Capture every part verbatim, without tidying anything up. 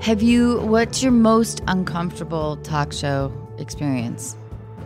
Have you, what's your most uncomfortable talk show experience?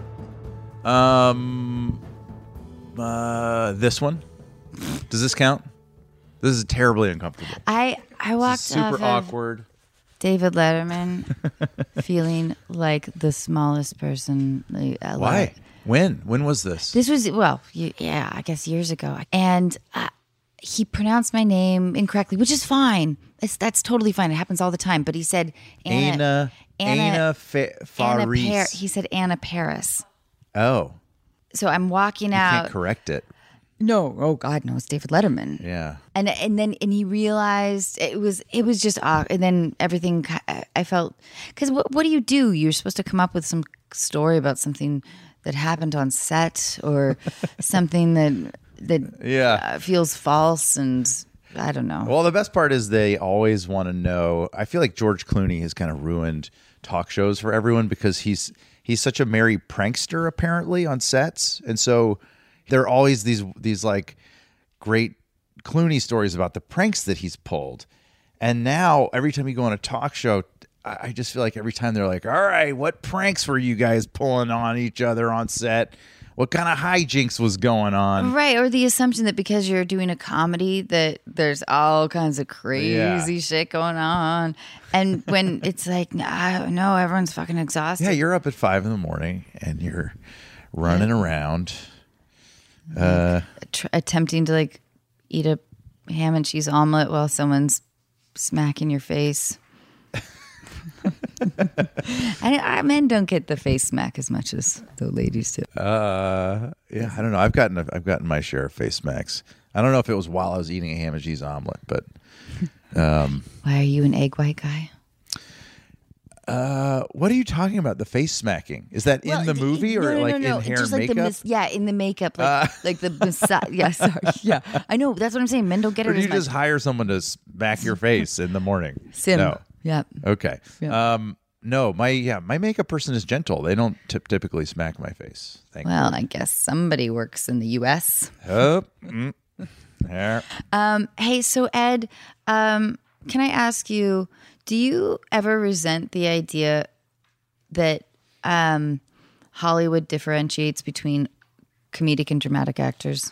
Um, uh, this one. Does this count? This is terribly uncomfortable. I, I walked Super off of awkward. David Letterman feeling like the smallest person alive. Why? When? When was this? This was, well, y- yeah, I guess years ago. And uh, he pronounced my name incorrectly, which is fine. It's, that's totally fine. It happens all the time. But he said Anna. Anna. Anna Fa- Anna Faris. Par- he said Anna Paris. Oh. So I'm walking You out. can't correct it. No, oh God, no, it's David Letterman. Yeah. And and then and he realized it was it was just off. And then everything I felt, because what what do you do? You're supposed to come up with some story about something that happened on set or something that that Yeah. uh, feels false, and I don't know. Well, the best part is they always want to know. I feel like George Clooney has kind of ruined talk shows for everyone because he's he's such a merry prankster apparently on sets, and so there are always these these like great Clooney stories about the pranks that he's pulled. And now every time you go on a talk show, I I just feel like every time they're like, "All right, what pranks were you guys pulling on each other on set? What kind of hijinks was going on?" Right, or the assumption that because you're doing a comedy that there's all kinds of crazy Yeah. shit going on, and when it's like, no, no, everyone's fucking exhausted. Yeah, you're up at five in the morning and you're running around. Uh, Tr- attempting to like eat a ham and cheese omelet while someone's smacking your face. I, I men don't get the face smack as much as the ladies do. uh, yeah, I don't know. I've gotten a, I've gotten my share of face smacks. I don't know if it was while I was eating a ham and cheese omelet, but um, Why are you an egg white guy? uh, what are you talking about? The face smacking? Is that in the movie or no, no, like no, no. in hair Just and like makeup? The mis- yeah, in the makeup, like Uh. like the massa- yeah, sorry, yeah. I know that's what I'm saying. Men don't get Or it do as you much. just hire someone to smack your face in the morning? Sim. No. Yeah. Okay. Yeah. Um, no, my yeah, my makeup person is gentle. They don't t- typically smack my face. Thank Well, I guess somebody works in the U S. you. Oh, mm, there. Um, hey, so Ed, um, can I ask you, do you ever resent the idea that um, Hollywood differentiates between comedic and dramatic actors?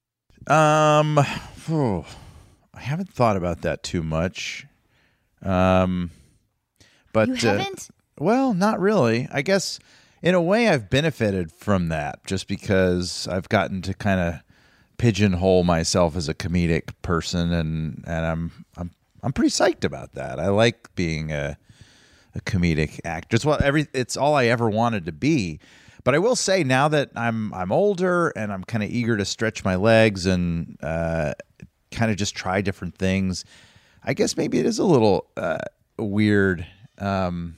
Um, oh, I haven't thought about that too much. Um, but You uh, haven't? well, not really. I guess in a way I've benefited from that just because I've gotten to kind of pigeonhole myself as a comedic person, and and I'm I'm I'm pretty psyched about that. I like being a a comedic actor. It's what every it's all I ever wanted to be. But I will say now that I'm I'm older and I'm kind of eager to stretch my legs and uh, kind of just try different things. I guess maybe it is a little uh, weird um,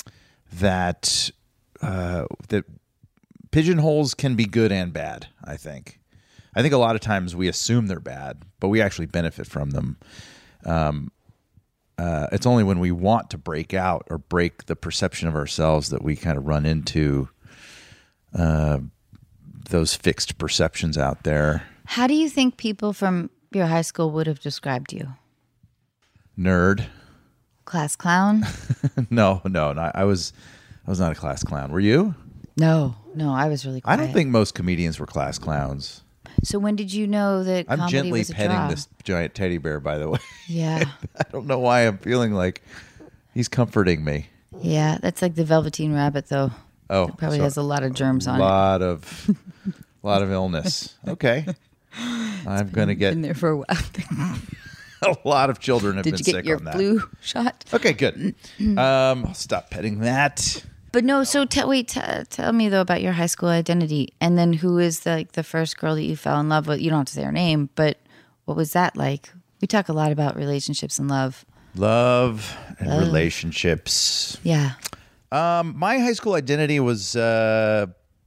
that uh, that pigeonholes can be good and bad. I think. I think a lot of times we assume they're bad, but we actually benefit from them. Um, uh, it's only when we want to break out or break the perception of ourselves that we kind of run into uh, those fixed perceptions out there. How do you think people from your high school would have described you? Nerd. Class clown? no, no, no, I was, I was not a class clown. Were you? No, no, I was really quiet. I don't think most comedians were class clowns. So when did you know that I'm comedy gently was a petting draw? this giant teddy bear, by the way. Yeah. I don't know why I'm feeling like he's comforting me. Yeah, that's like the Velveteen Rabbit, though. Oh, It probably so has a lot of germs a on it. lot of, lot of illness. Okay, I'm gonna get Been there for a while. a lot of children have Did been you get sick your on that. flu shot? Okay, good. Um, I'll stop petting that. But no, so tell wait, t- tell me though about your high school identity, and then who is the, like the first girl that you fell in love with? You don't have to say her name, but what was that like? We talk a lot about relationships and love. Love and Love. relationships. Yeah. Um, my high school identity was uh,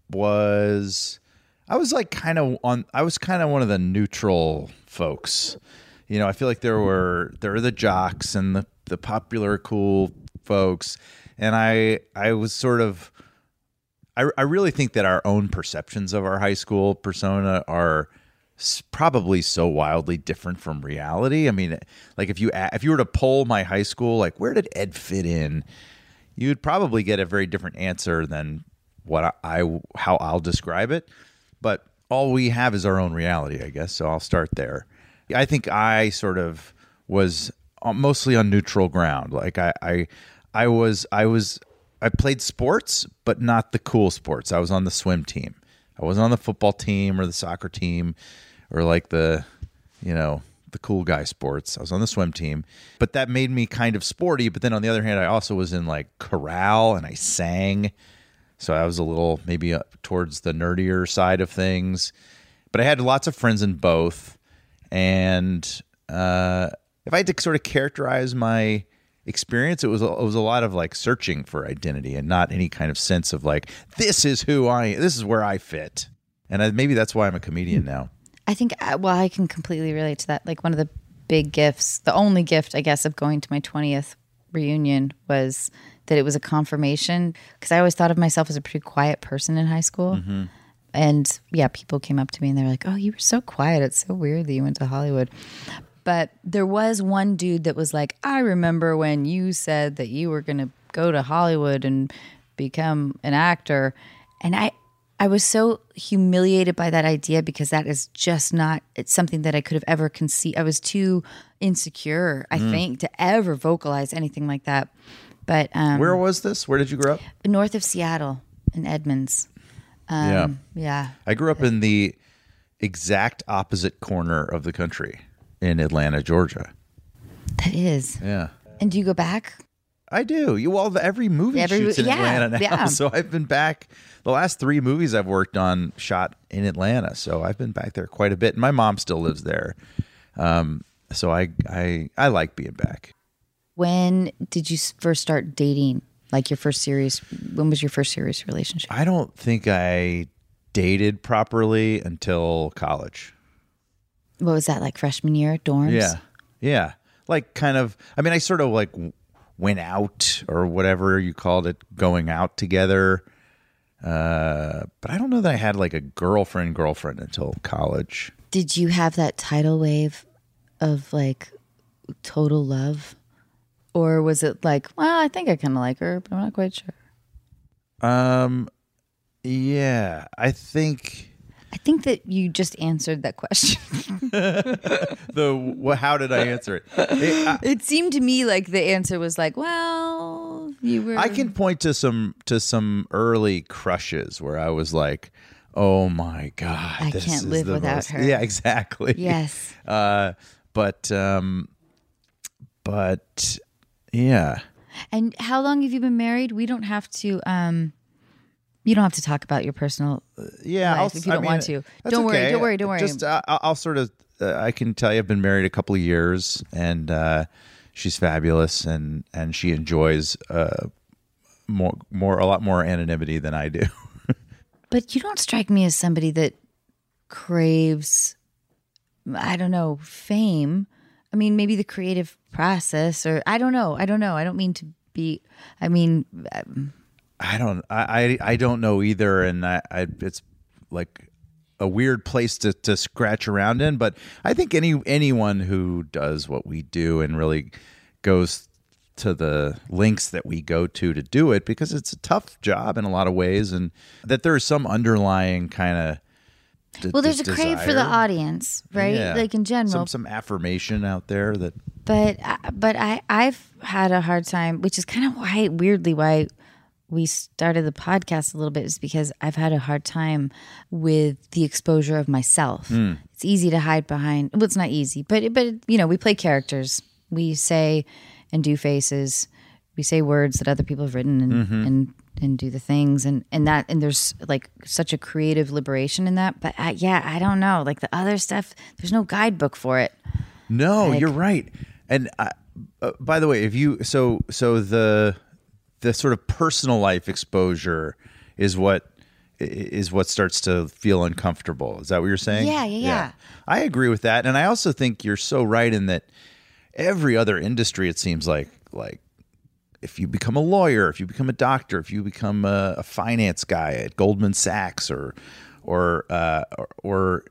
was I was like kind of on. I was kind of one of the neutral folks. You know, I feel like there were there were the jocks and the the popular cool folks, and I I was sort of. I I really think that our own perceptions of our high school persona are s- probably so wildly different from reality. I mean, like if you a- if you were to poll my high school, like where did Ed fit in, you'd probably get a very different answer than what I, I how I'll describe it. But all we have is our own reality, I guess. So I'll start there. I think I sort of was mostly on neutral ground. Like I, I, I was, I was, I played sports, but not the cool sports. I was on the swim team. I wasn't on the football team or the soccer team or like the, you know, the cool guy sports. I was on the swim team, but that made me kind of sporty. But then on the other hand, I also was in like chorale and I sang. So I was a little maybe uh, towards the nerdier side of things, but I had lots of friends in both. And uh, if I had to sort of characterize my experience, it was a, it was a lot of like searching for identity and not any kind of sense of like, this is who I, this is where I fit. And I, maybe that's why I'm a comedian now. I think, uh, well, I can completely relate to that. Like one of the big gifts, the only gift, I guess, of going to my twentieth reunion was that it was a confirmation, because I always thought of myself as a pretty quiet person in high school. Mm-hmm. And yeah, people came up to me and they were like, oh, you were so quiet. It's so weird that you went to Hollywood. But there was one dude that was like, I remember when you said that you were going to go to Hollywood and become an actor. And I, I was so humiliated by that idea, because that is just not, it's something that I could have ever conceived. I was too insecure, I mm. think, to ever vocalize anything like that. But um, where was this? Where did you grow up? North of Seattle in Edmonds. Um, yeah. Yeah. I grew up in the exact opposite corner of the country in Atlanta, Georgia. That is. Yeah. And do you go back? I do. You well, every movie every, shoots in yeah, Atlanta now, yeah. So I've been back. The last three movies I've worked on shot in Atlanta, so I've been back there quite a bit. And my mom still lives there, um, so I I I like being back. When did you first start dating? Like your first serious? When was your first serious relationship? I don't think I dated properly until college. What was that, like freshman year, dorms? Yeah, yeah. Like kind of. I mean, I sort of like went out or whatever you called it, going out together. Uh, but I don't know that I had like a girlfriend girlfriend until college. Did you have that tidal wave of like total love? Or was it like, well, I think I kind of like her, but I'm not quite sure? Um, yeah, I think... I think that you just answered that question. the well, how did I answer it? It, I, it seemed to me like the answer was like, well, you were. I can point to some to some early crushes where I was like, oh my god, I this can't is live the without most, her. Yeah, exactly. Yes. Uh, but um, but yeah. And how long have you been married? We don't have to. Um, You don't have to talk about your personal uh, yeah, life I'll, if you I don't mean, want to. Don't okay. worry, don't worry, don't worry. Just uh, I'll sort of, uh, I can tell you I've been married a couple of years, and uh, she's fabulous, and, and she enjoys uh, more, more, a lot more anonymity than I do. But you don't strike me as somebody that craves, I don't know, fame. I mean, maybe the creative process, or I don't know. I don't know. I don't mean to be, I mean... Um, I don't. I, I. I don't know either, and I, I. It's like a weird place to, to scratch around in. But I think any anyone who does what we do and really goes to the lengths that we go to to do it, because it's a tough job in a lot of ways, and that there is some underlying kind of. D- well, there's d- a crave desire. for the audience, right? Yeah. Like in general, some some affirmation out there that. But but I I've had a hard time, which is kind of why weirdly why. we started the podcast a little bit, is because I've had a hard time with the exposure of myself. Mm. It's easy to hide behind. Well, it's not easy, but but you know, we play characters. We say and do faces. We say words that other people have written and mm-hmm. and, and do the things and, and that and there's like such a creative liberation in that. But I, yeah, I don't know. Like the other stuff, there's no guidebook for it. No, like, you're right. And I, uh, by the way, if you so so the. the sort of personal life exposure is what is what starts to feel uncomfortable. Is that what you're saying? Yeah, yeah, yeah, yeah. I agree with that. And I also think you're so right in that every other industry, it seems like, like if you become a lawyer, if you become a doctor, if you become a, a finance guy at Goldman Sachs or, or, uh, or, or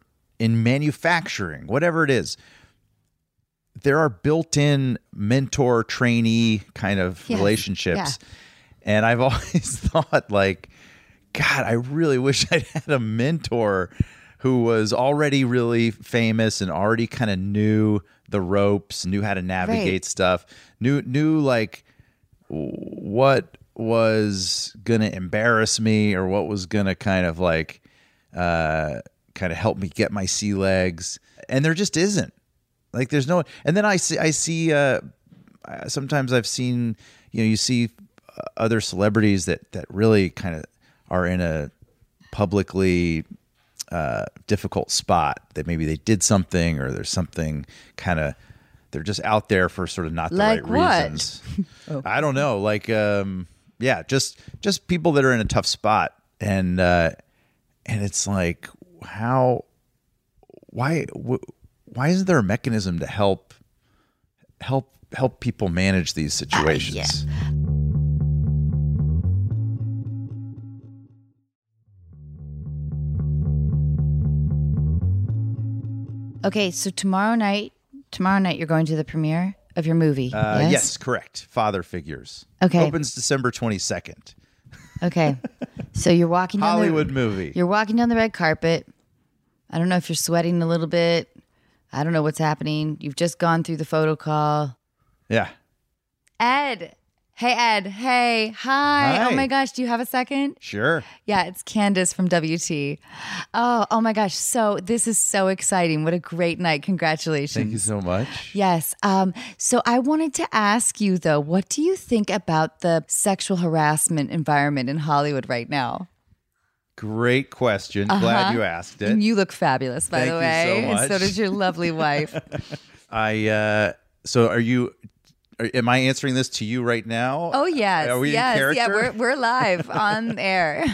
in manufacturing, whatever it is, there are built-in mentor trainee kind of Yes. relationships. Yeah. And I've always thought, like, God, I really wish I'd had a mentor who was already really famous and already kind of knew the ropes, knew how to navigate Right. stuff, knew knew like what was gonna embarrass me or what was gonna kind of like uh, kind of help me get my sea legs. And there just isn't. Like, there's no. And then I see I see uh, sometimes I've seen, you know, you see other celebrities that that really kind of are in a publicly uh, difficult spot, that maybe they did something or there's something kind of, they're just out there for sort of not the Like right what? reasons. oh. I don't know. Like, um, yeah, just, just people that are in a tough spot. And, uh, and it's like, how, why, wh- why isn't there a mechanism to help, help, help people manage these situations? Uh, yeah. Okay, so tomorrow night, tomorrow night you're going to the premiere of your movie. Uh, yes? yes, correct. Father Figures. Okay. Opens December twenty-second. Okay. So you're walking down Hollywood the, movie. You're walking down the red carpet. I don't know if you're sweating a little bit. I don't know what's happening. You've just gone through the photo call. Yeah. Ed. Hey, Ed. Hey. Hi. Hi. Oh my gosh. Do you have a second? Sure. Yeah, it's Candace from W T. Oh, oh my gosh. So this is so exciting. What a great night. Congratulations. Thank you so much. Yes. Um, so I wanted to ask you, though, what do you think about the sexual harassment environment in Hollywood right now? Great question. Glad you asked it. And you look fabulous, by Thank the you way. so And so much. does your lovely wife. I uh so are you are, am I answering this to you right now? Oh, yes. Are we in yes. character? Yeah, we're, we're live on air.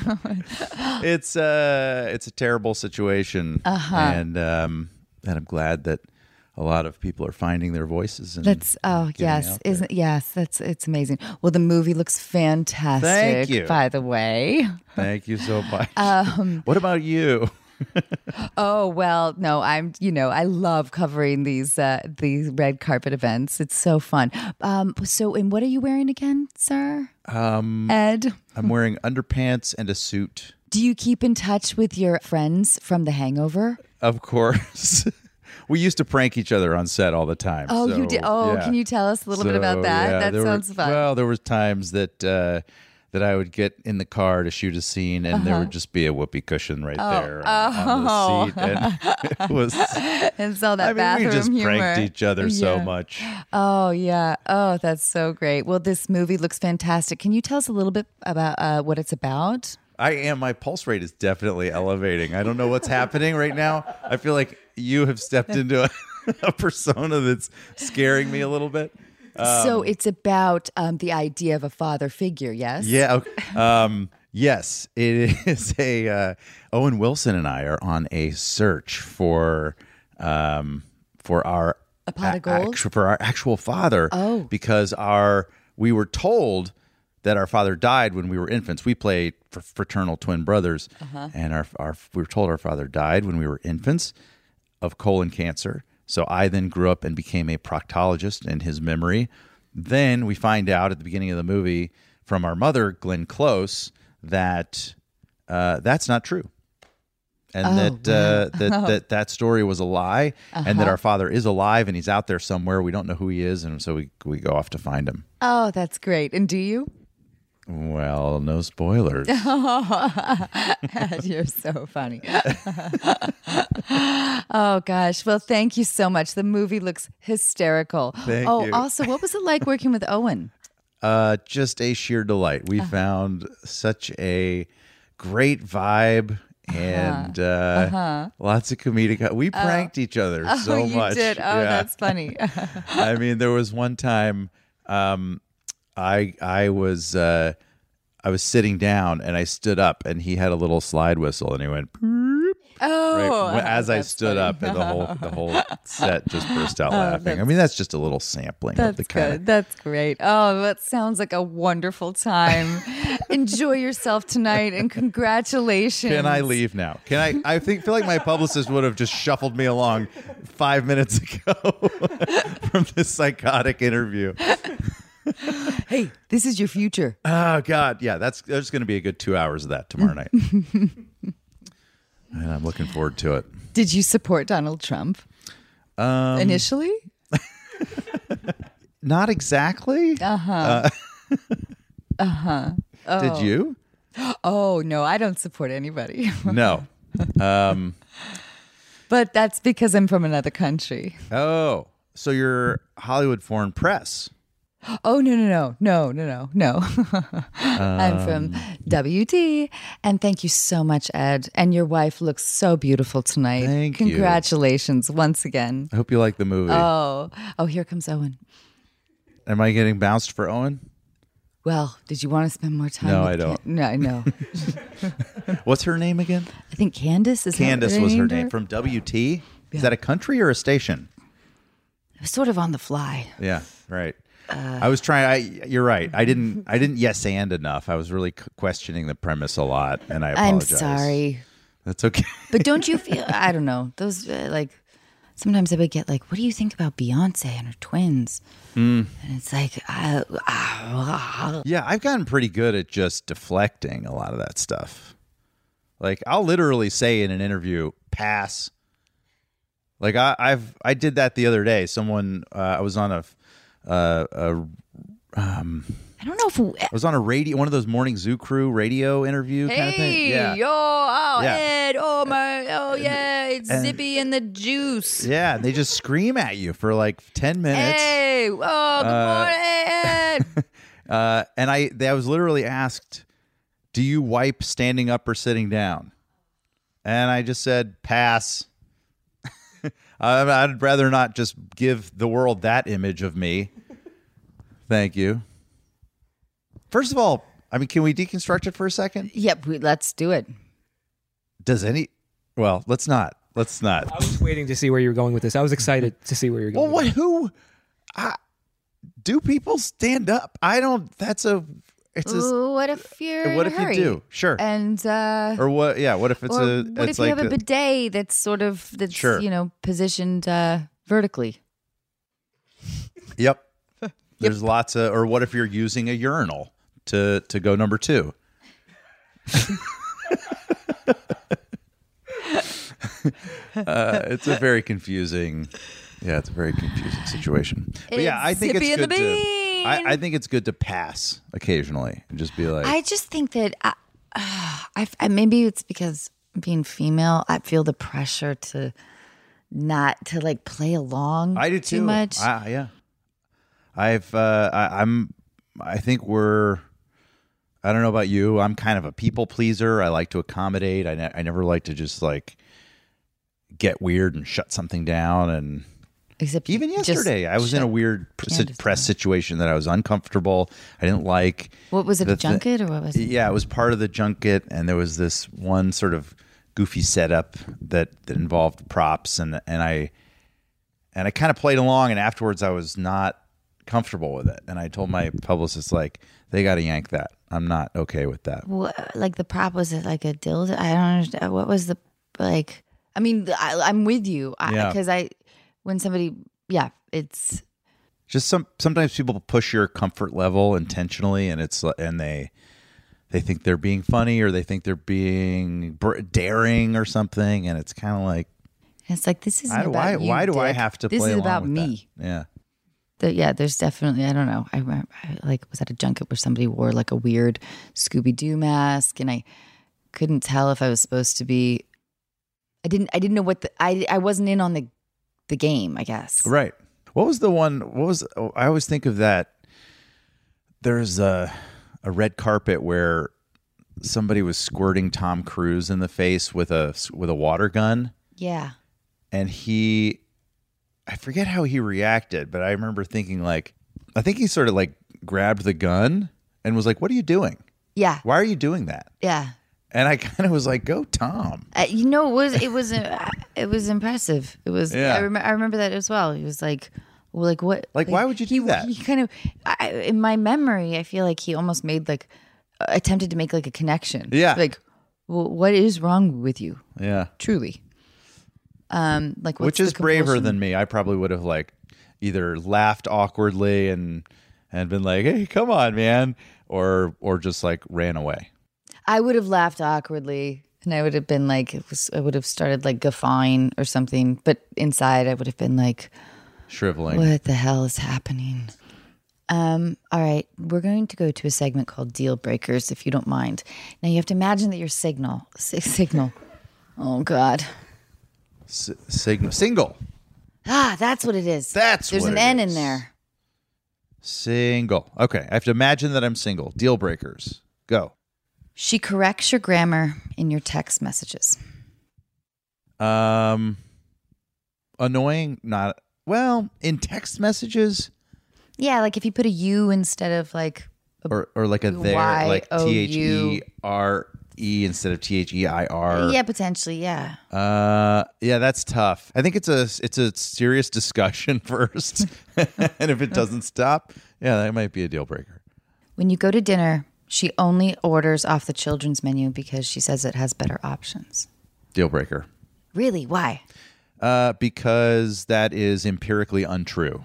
It's uh it's a terrible situation. Uh-huh. And um and I'm glad that a lot of people are finding their voices and That's oh getting yes, out there. isn't yes, that's it's amazing. Well, the movie looks fantastic. Thank you. By the way. Thank you so much. Um, what about you? Oh well, no, I'm you know I love covering these uh, these red carpet events. It's so fun. Um, so, and what are you wearing again, sir? Um Ed, I'm wearing underpants and a suit. do you keep in touch with your friends from The Hangover? Of course. We used to prank each other on set all the time. Oh, so, you did. Oh, yeah. can you tell us a little bit So, about that? yeah, that there sounds were, fun. Well, there was times that uh, that I would get in the car to shoot a scene, and there would just be a whoopee cushion right there on, on Oh. the seat, and it was. and so that I mean, bathroom we just humor. pranked each other so Yeah. much. Oh yeah. Oh, that's so great. Well, this movie looks fantastic. Can you tell us a little bit about uh, what it's about? I am. My pulse rate is definitely elevating. I don't know what's happening right now. I feel like you have stepped into a, a persona that's scaring me a little bit. so it's about um, the idea of a father figure, yes? Yeah. Okay. Um, yes, it is a. Uh, Owen Wilson and I are on a search for um, for our A pot of gold? actu- for our actual father. Oh. because our we were told that our father died when we were infants. We played fr- fraternal twin brothers, Uh-huh. and our our we were told our father died when we were infants of colon cancer. So I then grew up and became a proctologist in his memory. Then we find out at the beginning of the movie from our mother, Glenn Close, that uh, that's not true. And Oh, that, uh, that that that story was a lie, and that our father is alive and he's out there somewhere. We don't know who he is, and so we we go off to find him. Oh, that's great. And do you? Well, no spoilers. You're so funny. Oh gosh. Well, thank you so much. The movie looks hysterical. Thank oh, you. also, what was it like working with Owen? Uh, just a sheer delight. We found such a great vibe and uh, lots of comedic. We pranked each other so oh, you much. did. Oh, Yeah. that's funny. I mean, there was one time um, I I was uh, I was sitting down and I stood up and he had a little slide whistle and he went "Boop," Oh, right as I that's stood funny. up and the whole the whole set just burst out Oh, laughing. I that's- mean, that's just a little sampling of That's the kind good. That's great. Oh, that sounds like a wonderful time. Enjoy yourself tonight and congratulations. Can I leave now? Can I? I think feel like my publicist would have just shuffled me along five minutes ago from this psychotic interview. Hey, this is your future. Oh God, yeah, that's there's going to be a good two hours of that tomorrow night, and I'm looking forward to it. Did you support Donald Trump Um, initially? Not exactly. Uh-huh. Uh Uh-huh. Oh. Did you? Oh, no, I don't support anybody. No. Um, But that's because I'm from another country. oh, so you're Hollywood Foreign Press. Oh, no, no, no, no, no, no, no. I'm from W T. And thank you so much, Ed. And your wife looks so beautiful tonight. Thank you. Congratulations once again. I hope you like the movie. Oh, oh, here comes Owen. Am I getting bounced for Owen? Well, did you want to spend more time? No, with I don't. Can- no, no. What's her name again? I think Candace is. Candace that what was they her named name. From W T? Yeah. Is that a country or a station? It was sort of on the fly. Yeah, right. Uh, I was trying. I you're right. I didn't. I didn't yes and enough. I was really c- questioning the premise a lot, and I I'm apologize. sorry. That's okay. But don't you feel? I don't know. Those uh, like sometimes I would get like, what do you think about Beyonce and her twins? Mm. And it's like, uh, uh, Yeah, I've gotten pretty good at just deflecting a lot of that stuff. Like I'll literally say in an interview, "Pass." Like I, I've I did that the other day. Someone uh, I was on a, uh, a um. I don't know if. We, I was on a radio, one of those morning Zoo Crew radio interview hey, kind of thing. Yeah, yo, oh, Yeah. Ed, oh my, oh yeah, it's and- Zippy and the Juice. yeah. They just scream at you for like ten minutes. Hey, oh, good Uh, morning, Ed. Uh, and I, they, I was literally asked, "Do you wipe standing up or sitting down?" And I just said, "Pass." I- I'd rather not just give the world that image of me. Thank you. First of all, I mean, can we deconstruct it for a second? Yep, we, let's do it. Does any? Well, let's not. Let's not. I was waiting to see where you were going with this. I was excited to see where you're Well, going. what? with Who? I, do people stand up? I don't. That's a. It's a. Ooh, what if you're What in if a hurry? you do? Sure. And uh, Or what? Yeah. What if it's or a? what It's if you like have a, a- bidet that's sort of that's Sure. you know positioned uh, vertically? Yep. There's lots of. Or what if you're using a urinal to to go number two? uh, it's a very confusing. Yeah, it's a very confusing situation. But yeah, I It's think Zippy it's and good the to. Bean. I, I think it's good to pass occasionally and just be like, I just think that I, uh, I, I maybe it's because being female, I feel the pressure to not to like play along. I do too. too much. I, yeah, I've. Uh, I, I'm. I think we're. I don't know about you. I'm kind of a people pleaser. I like to accommodate. I, ne- I never like to just like get weird and shut something down. And Except even you just yesterday, I was in a shut weird pr- Candace press down. situation that I was uncomfortable. I didn't like. What was it? the A thi- junket or what was it? Yeah, it was part of the junket, and there was this one sort of goofy setup that, that involved props, and and I and I kind of played along, and afterwards I was not comfortable with it, and I told my publicist like they got to yank that. I'm not okay with that. What, like the prop was it like a dildo? I don't understand. What was the like? I mean, I, I'm with you Yeah. because I, when somebody, yeah, it's Just some sometimes people push your comfort level intentionally, and it's and they they think they're being funny or they think they're being br- daring or something, and it's kind of like it's like this isn't I, about why you, why do I Dick. have to This play is along about with me. that? Yeah. The, yeah, there's definitely, I don't know. I remember, I, like, was at a junket where somebody wore like a weird Scooby Doo mask, and I couldn't tell if I was supposed to be. I didn't. I didn't know what the. I. I wasn't in on the, the game. I guess. Right. What was the one? What was? Oh, I always think of that. There's a a red carpet where somebody was squirting Tom Cruise in the face with a with a water gun, Yeah. and he, I forget how he reacted, but I remember thinking like, I think he sort of like grabbed the gun and was like, "What are you doing? Yeah. Why are you doing that?" Yeah. And I kind of was like, "Go, Tom." Uh, you know, it was it was uh, it was impressive. It was. Yeah. I, rem- I remember that as well. He was like, well, like what? Like, why would you do he, that? He kind of, I, in my memory, I feel like he almost made like attempted to make like a connection. Yeah. Like, well, what is wrong with you? Yeah. Truly. Um, like, what's Which is the braver compulsion? than me. I probably would have like either laughed awkwardly and and been like, "Hey, come on, man," or or just like ran away. I would have laughed awkwardly, and I would have been like, it was, I would have started like guffawing or something. But inside, I would have been like, Shriveling. what the hell is happening? Um, all right, we're going to go to a segment called Deal Breakers, if you don't mind. Now you have to imagine that your signal, si- signal. Oh God. S- signal. Single. Ah, that's what it is. That's There's what an it N is. in there. Single. Okay. I have to imagine that I'm single. Deal breakers. Go. She corrects your grammar in your text messages. Um, annoying. Not well in text messages Yeah, like if you put a U instead of like, a, or or like a there, Y like O U. T H E R E instead of T H E I R. yeah, potentially, yeah. Uh, yeah, that's tough. I think it's a it's a serious discussion first, and if it doesn't stop, yeah, that might be a deal breaker. When you go to dinner, she only orders off the children's menu because she says it has better options. Deal breaker. Really? Why? Uh, because that is empirically untrue.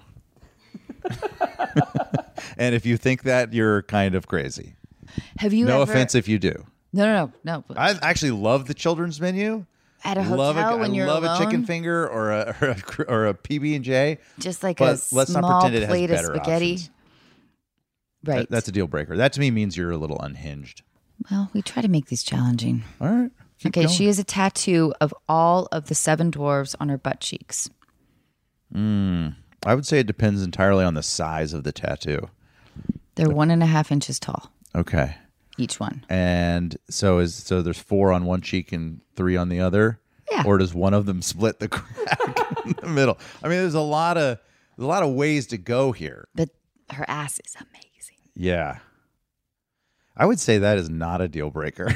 And if you think that, you're kind of crazy. Have you No ever... offense if you do. No, no, no, no. I actually love the children's menu. At a love hotel a, when I you're love alone, a chicken finger or a or a, or a P B and J. just like but a let's not small pretend it has plate of better spaghetti. options. Right. That- that's a deal breaker. That to me means you're a little unhinged. Well, we try to make these challenging. All right. Keep Okay, going. she has a tattoo of all of the seven dwarves on her butt cheeks. I would say it depends entirely on the size of the tattoo. They're one and a half inches tall, Okay. each one. And so is so there's four on one cheek and three on the other? Yeah. Or does one of them split the crack in the middle? I mean, there's a lot of there's a lot of ways to go here. But her ass is amazing. Yeah. I would say that is not a deal breaker.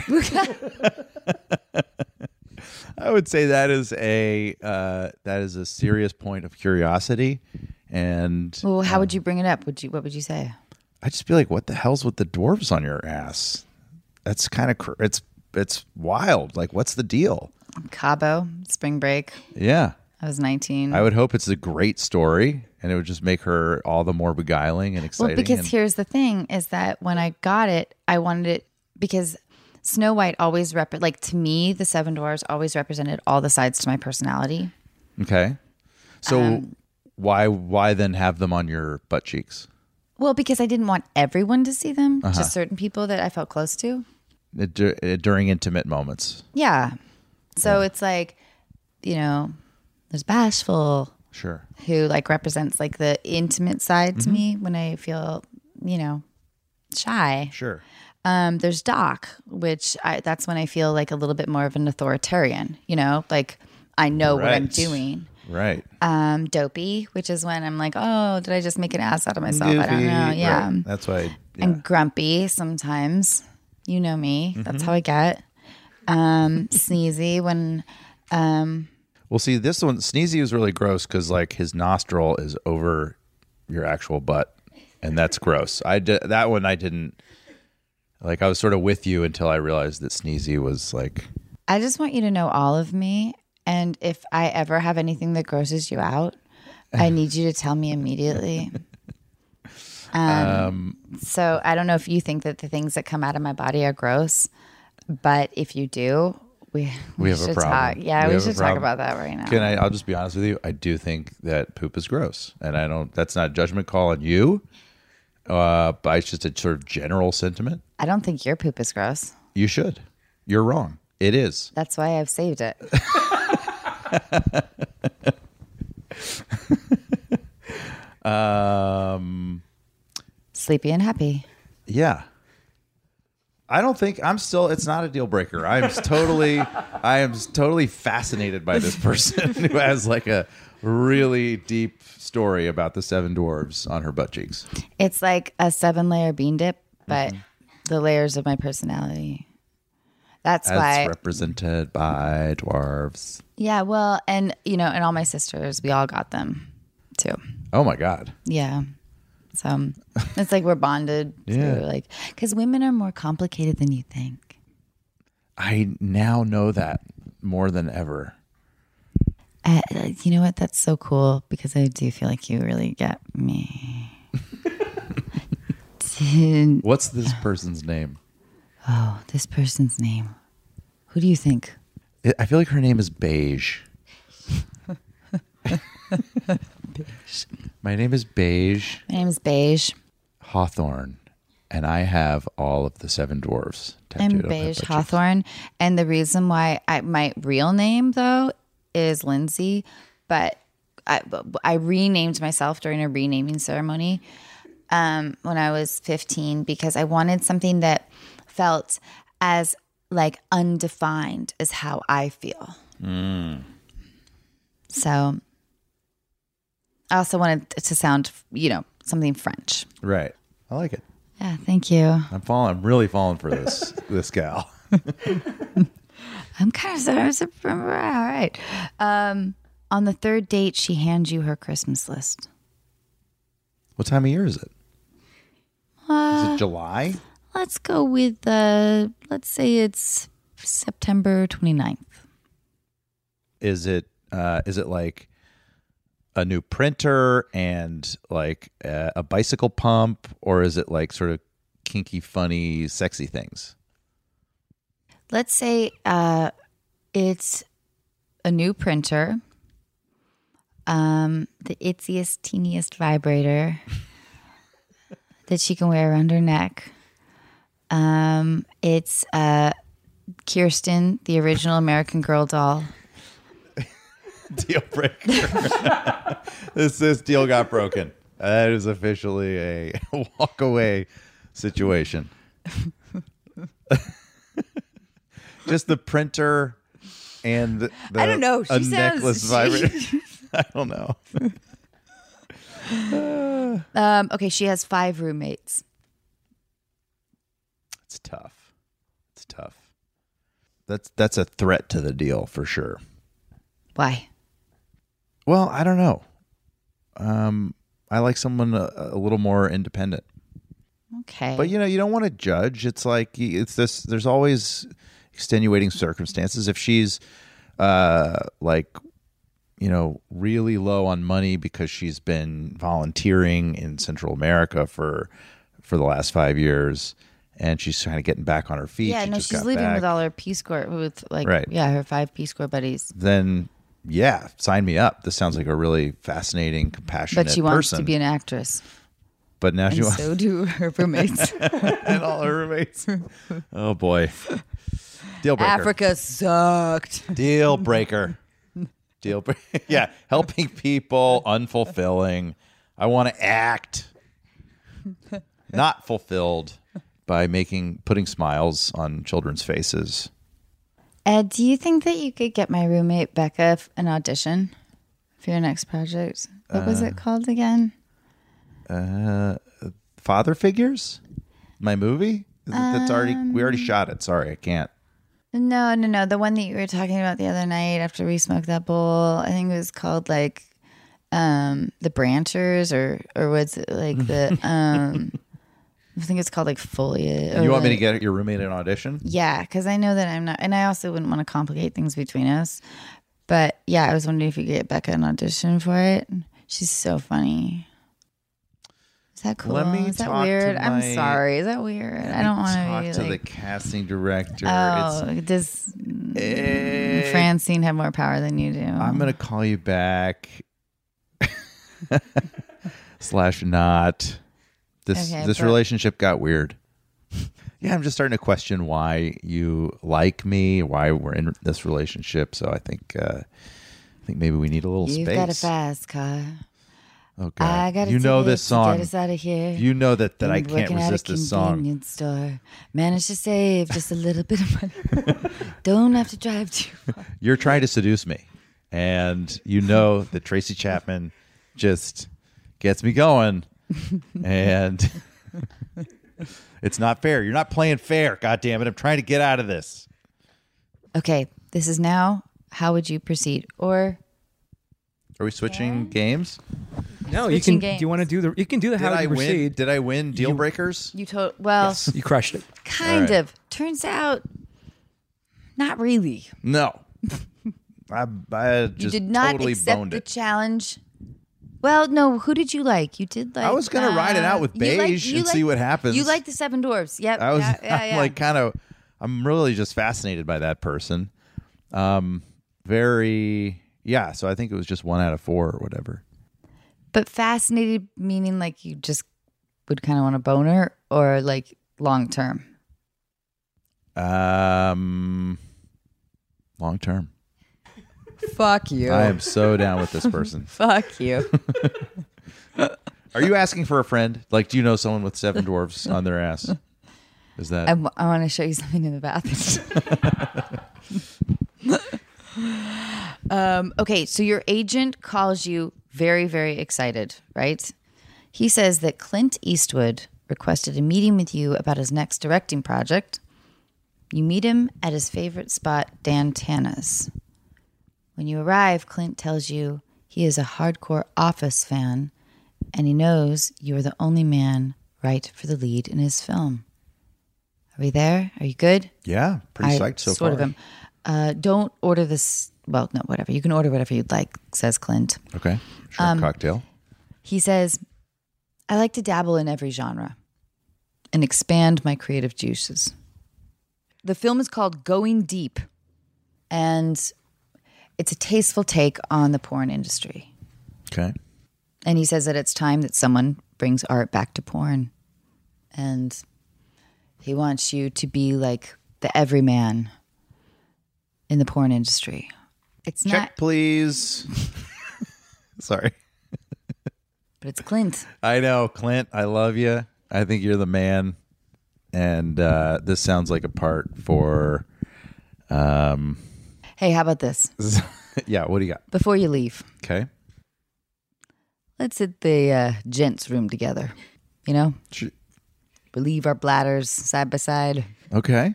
I would say that is a uh, that is a serious point of curiosity, and Well, how would you bring it up? Would you? What would you say? I'd just be like, "What the hell's with the dwarves on your ass?" That's kind of cr- it's it's wild. Like, what's the deal? Cabo, spring break. Yeah, I was nineteen. I would hope it's a great story, and it would just make her all the more beguiling and exciting. Well, because and- here's the thing: is that when I got it, I wanted it because Snow White always rep like to me, the Seven Dwarfs always represented all the sides to my personality. okay, so Um, why why then have them on your butt cheeks? Well, because I didn't want everyone to see them, Uh-huh. just certain people that I felt close to. Uh, dur- uh, during intimate moments. Yeah. So it's like, you know, there's Bashful, Sure. who like represents like the intimate side Mm-hmm. to me when I feel, you know, shy. Sure. Um, there's Doc, which I, that's when I feel like a little bit more of an authoritarian, you know, like I know what I'm Right. doing. Right. Um, Dopey, which is when I'm like, oh, did I just make an ass out of myself? I don't Goofy. know. Yeah. Right. That's why. Yeah. And grumpy sometimes. You know me. Mm-hmm. That's how I get. Um, sneezy when Well, see, this one, Sneezy was really gross because like his nostril is over your actual butt, and that's gross. I did that one. I didn't like. I was sort of with you until I realized that Sneezy was like. I just want you to know all of me. And if I ever have anything that grosses you out, I need you to tell me immediately. Um, so I don't know if you think that the things that come out of my body are gross, but if you do, we, We have a should problem. talk. Yeah, We we, have a should talk problem. about that right now. Can I? I'll just be honest with you. I do think that poop is gross, and I don't. That's not a judgment call on you, uh, but it's just a sort of general sentiment. I don't think your poop is gross. You should. You're wrong. It is. That's why I've saved it. Um. Sleepy and happy. Yeah. I don't think I'm still. It's not a deal breaker. I'm totally. I am totally fascinated by this person who has like a really deep story about the seven dwarves on her butt cheeks. It's like a seven layer bean dip, but Mm-hmm. the layers of my personality. That's As why. represented by dwarves. Yeah, well, and you know, and all my sisters, we all got them too. Oh my god. Yeah. So um, it's like we're bonded. Yeah. To, like, because women are more complicated than you think. I now know that more than ever. Uh, you know what? That's so cool because I do feel like you really get me. Did, What's this person's name? oh, this person's name. Who do you think? I I feel like her name is Beige. My name is Beige My name is Beige. Hawthorne, and I have all of the seven dwarfs tattooed I'm on my Beige butt cheeks. Hawthorne. And the reason why I, my real name, though, is Lindsay, but I, I renamed myself during a renaming ceremony um, when I was fifteen because I wanted something that felt as like undefined as how I feel. Mm. So I also wanted it to sound, you know, something French. Right. I like it. Yeah, thank you. I'm falling. I'm really falling for this this gal. I'm kind of sorry. All right. Um, on the third date, she hands you her Christmas list. What time of year is it? Uh, Is it July? Let's go with, uh, let's say it's September twenty-ninth. Is it uh, is it like a new printer and like a, a bicycle pump, or is it like sort of kinky, funny, sexy things? Let's say uh, it's a new printer, um, the itziest, teeniest vibrator that she can wear around her neck. Um, it's uh, Kirsten, the original American Girl doll. Deal breaker. this this deal got broken. That is officially a walk away situation. Just the printer and the, I don't know. She a sounds- necklace she- vibrator. I don't know. Um, okay, she has five roommates. It's tough. It's tough. That's that's a threat to the deal for sure. Why? Well, I don't know. Um, I like someone a, a little more independent. Okay. But you know, you don't want to judge. It's like it's this. There's always extenuating circumstances. If she's, uh, like, you know, really low on money because she's been volunteering in Central America for for the last five years, and she's kind of getting back on her feet. yeah, she no, just she's got leaving back, with all her Peace Corps, with like, Right. yeah, her five Peace Corps buddies. Then yeah, sign me up. This sounds like a really fascinating, compassionate But she wants person. to be an actress. But now she And wants so do her roommates. and all her roommates. Oh boy, deal breaker. Africa sucked. Deal breaker. Deal breaker. Yeah, helping people, unfulfilling. I want to act. Not fulfilled by making putting smiles on children's faces. Ed, do you think that you could get my roommate Becca f- an audition for your next project? What was it called again? Uh, Father Figures, my movie. Is it- That's already we already shot it. Sorry, I can't. No, no, no. The one that you were talking about the other night after we smoked that bowl. I think it was called like um, The Branchers, or or what's it like the um, I think it's called like Foliage. or You want me to like- get your roommate an audition? Yeah, because I know that I'm not, and I also wouldn't want to complicate things between us. But yeah, I was wondering if you could get Becca an audition for it. She's so funny. Is that cool? Let me Is that talk to weird? I'm my- sorry. Is that weird? I don't want Talk to be to like. the casting director. Oh, It's, does Eh, Francine have more power than you do? I'm gonna call you back. Slash not. This Okay, this but- relationship got weird. Yeah, I'm just starting to question why you like me, why we're in this relationship. So I think uh, I think maybe we need a little You've space. got a fast car. Oh God, I got a you know ticket this to song. Get us out of here. You know that that I I'm can't working resist at a this song. convenience store. Managed to save just a little bit of money. Don't have to drive too far. You're trying to seduce me, and you know that Tracy Chapman just gets me going, and it's not fair. You're not playing fair. God damn it! I'm trying to get out of this. Okay, this is now. How would you proceed? Or Are we switching games? No, you Switching can. games. Do you want to do the? You can do the Did how I you win? proceed. Did I win deal You- breakers? You told well, Yes, you crushed it. kind All right. of. Turns out, not really. No. I, I You just did not totally accept boned the it. challenge. Well, no. Who did you like? You did like. I was gonna ride it out with you liked- Beige you and see liked- what happens. You like the Seven Dwarfs? Yep. I was yeah, yeah, I'm yeah. like kind of I'm really just fascinated by that person. Um very yeah, so I think it was just one out of four or whatever. But fascinated meaning like you just would kind of want a boner, or like long term. Um long term. Fuck you. I am so down with this person. Fuck you. Are you asking for a friend? Like, do you know someone with seven dwarfs on their ass? Is that I, w- I want to show you something in the bathroom. um, okay, so your agent calls you very, very excited, right? He says that Clint Eastwood requested a meeting with you about his next directing project. You meet him at his favorite spot, Dan Tana's. When you arrive, Clint tells you he is a hardcore Office fan, and he knows you are the only man right for the lead in his film. Are we there? Are you good? Yeah, pretty I psyched so sort far. of am. Uh, don't order this. Well, no, whatever. You can order whatever you'd like, says Clint. Okay. Sure, Um, cocktail. He says, I like to dabble in every genre and expand my creative juices. The film is called Going Deep, and it's a tasteful take on the porn industry. Okay. And he says that it's time that someone brings art back to porn. And he wants you to be like the everyman in the porn industry. It's Check, not, please. Sorry. but it's Clint. I know, Clint. I love you. I think you're the man. And uh, this sounds like a part for. Um, Hey, how about this? yeah. What do you got? Before you leave, Okay. let's hit the uh, gents' room together. You know, Sh- relieve our bladders side by side. Okay.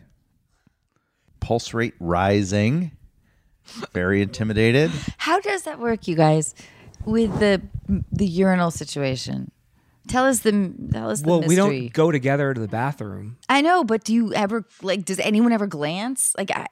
Pulse rate rising. Very intimidated. How does that work, you guys, with the the urinal situation? Tell us the tell us the Well, we mystery. don't go together to the bathroom. I know, but do you ever like? Does anyone ever glance? Like, I,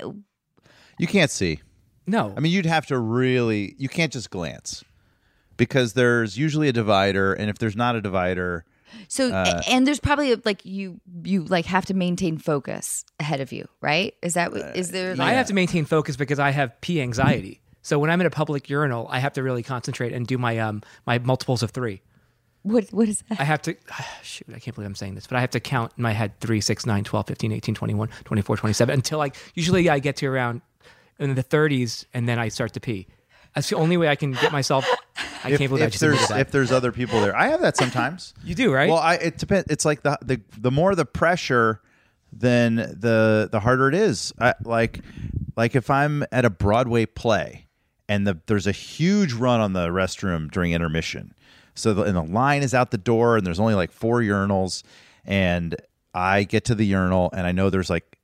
You can't see. No, I mean, you'd have to really. You can't just glance because there's usually a divider, and if there's not a divider, so Uh, and there's probably like you you like have to maintain focus ahead of you, right? Is that what is there? I Like, have to maintain focus because I have pee anxiety. So when I'm in a public urinal, I have to really concentrate and do my um my multiples of three. what what is that? I have to shoot. I can't believe I'm saying this, but I have to count in my head three, six, nine, twelve, fifteen, eighteen, twenty-one, twenty-four, twenty-seven until like usually I get to around in the thirties and then I start to pee. That's the only way I can get myself. I if, can't believe I if just there's admitted that. if there's other people there, I have that sometimes. You do, right? Well, I it depends. It's like the the the more the pressure, then the the harder it is. I, like like if I'm at a Broadway play and the there's a huge run on the restroom during intermission, so the, and the line is out the door and there's only like four urinals, and I get to the urinal and I know there's like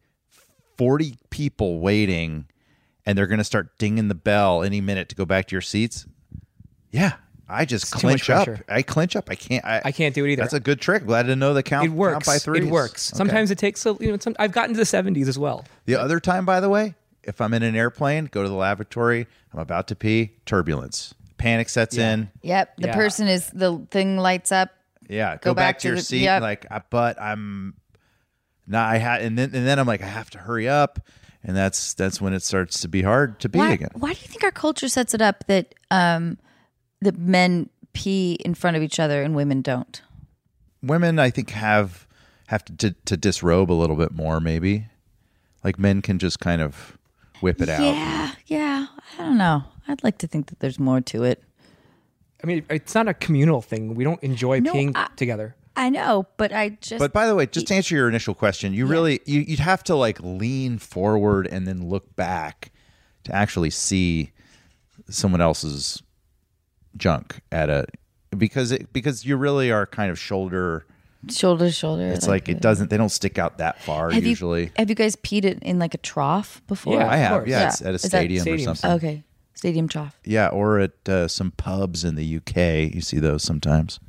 forty people waiting, and they're gonna start dinging the bell any minute to go back to your seats. Yeah. I just too much clinch up. pressure. I clinch up. I can't. I, I can't do it either. That's a good trick. Glad to know the count. it works. Count by threes. It works. Okay. Sometimes it takes a, you know. Some, I've gotten to the seventies as well. The other time, by the way, if I'm in an airplane, go to the lavatory. I'm about to pee. Turbulence. Panic sets in. Yep, the Yeah. person is the thing lights up. Yeah. Go, Go back, back to to your the- seat. yep. Like, I- but I'm not. I had, and then and then I'm like, I have to hurry up, and that's that's when it starts to be hard to pee Why, again. why do you think our culture sets it up that um, that men pee in front of each other and women don't? Women, I think, have have to, to to disrobe a little bit more. Maybe, like men can just kind of whip it out. Yeah, yeah. I don't know. I'd like to think that there's more to it. I mean, it's not a communal thing. We don't enjoy No, peeing I- together. I know, but I just But by the way, just to answer your initial question, you really you, you'd have to like lean forward and then look back to actually see someone else's junk at a because it because you really are kind of shoulder. shoulder to shoulder. It's like it doesn't. They don't stick out that far have usually. You, have you guys peed it in like a trough before? Yeah, I have. course. Yeah, Yeah. it's at a Is that stadium or stadiums? something. Okay. Stadium Trough. Yeah, or at uh, some pubs in the U K. You see those sometimes.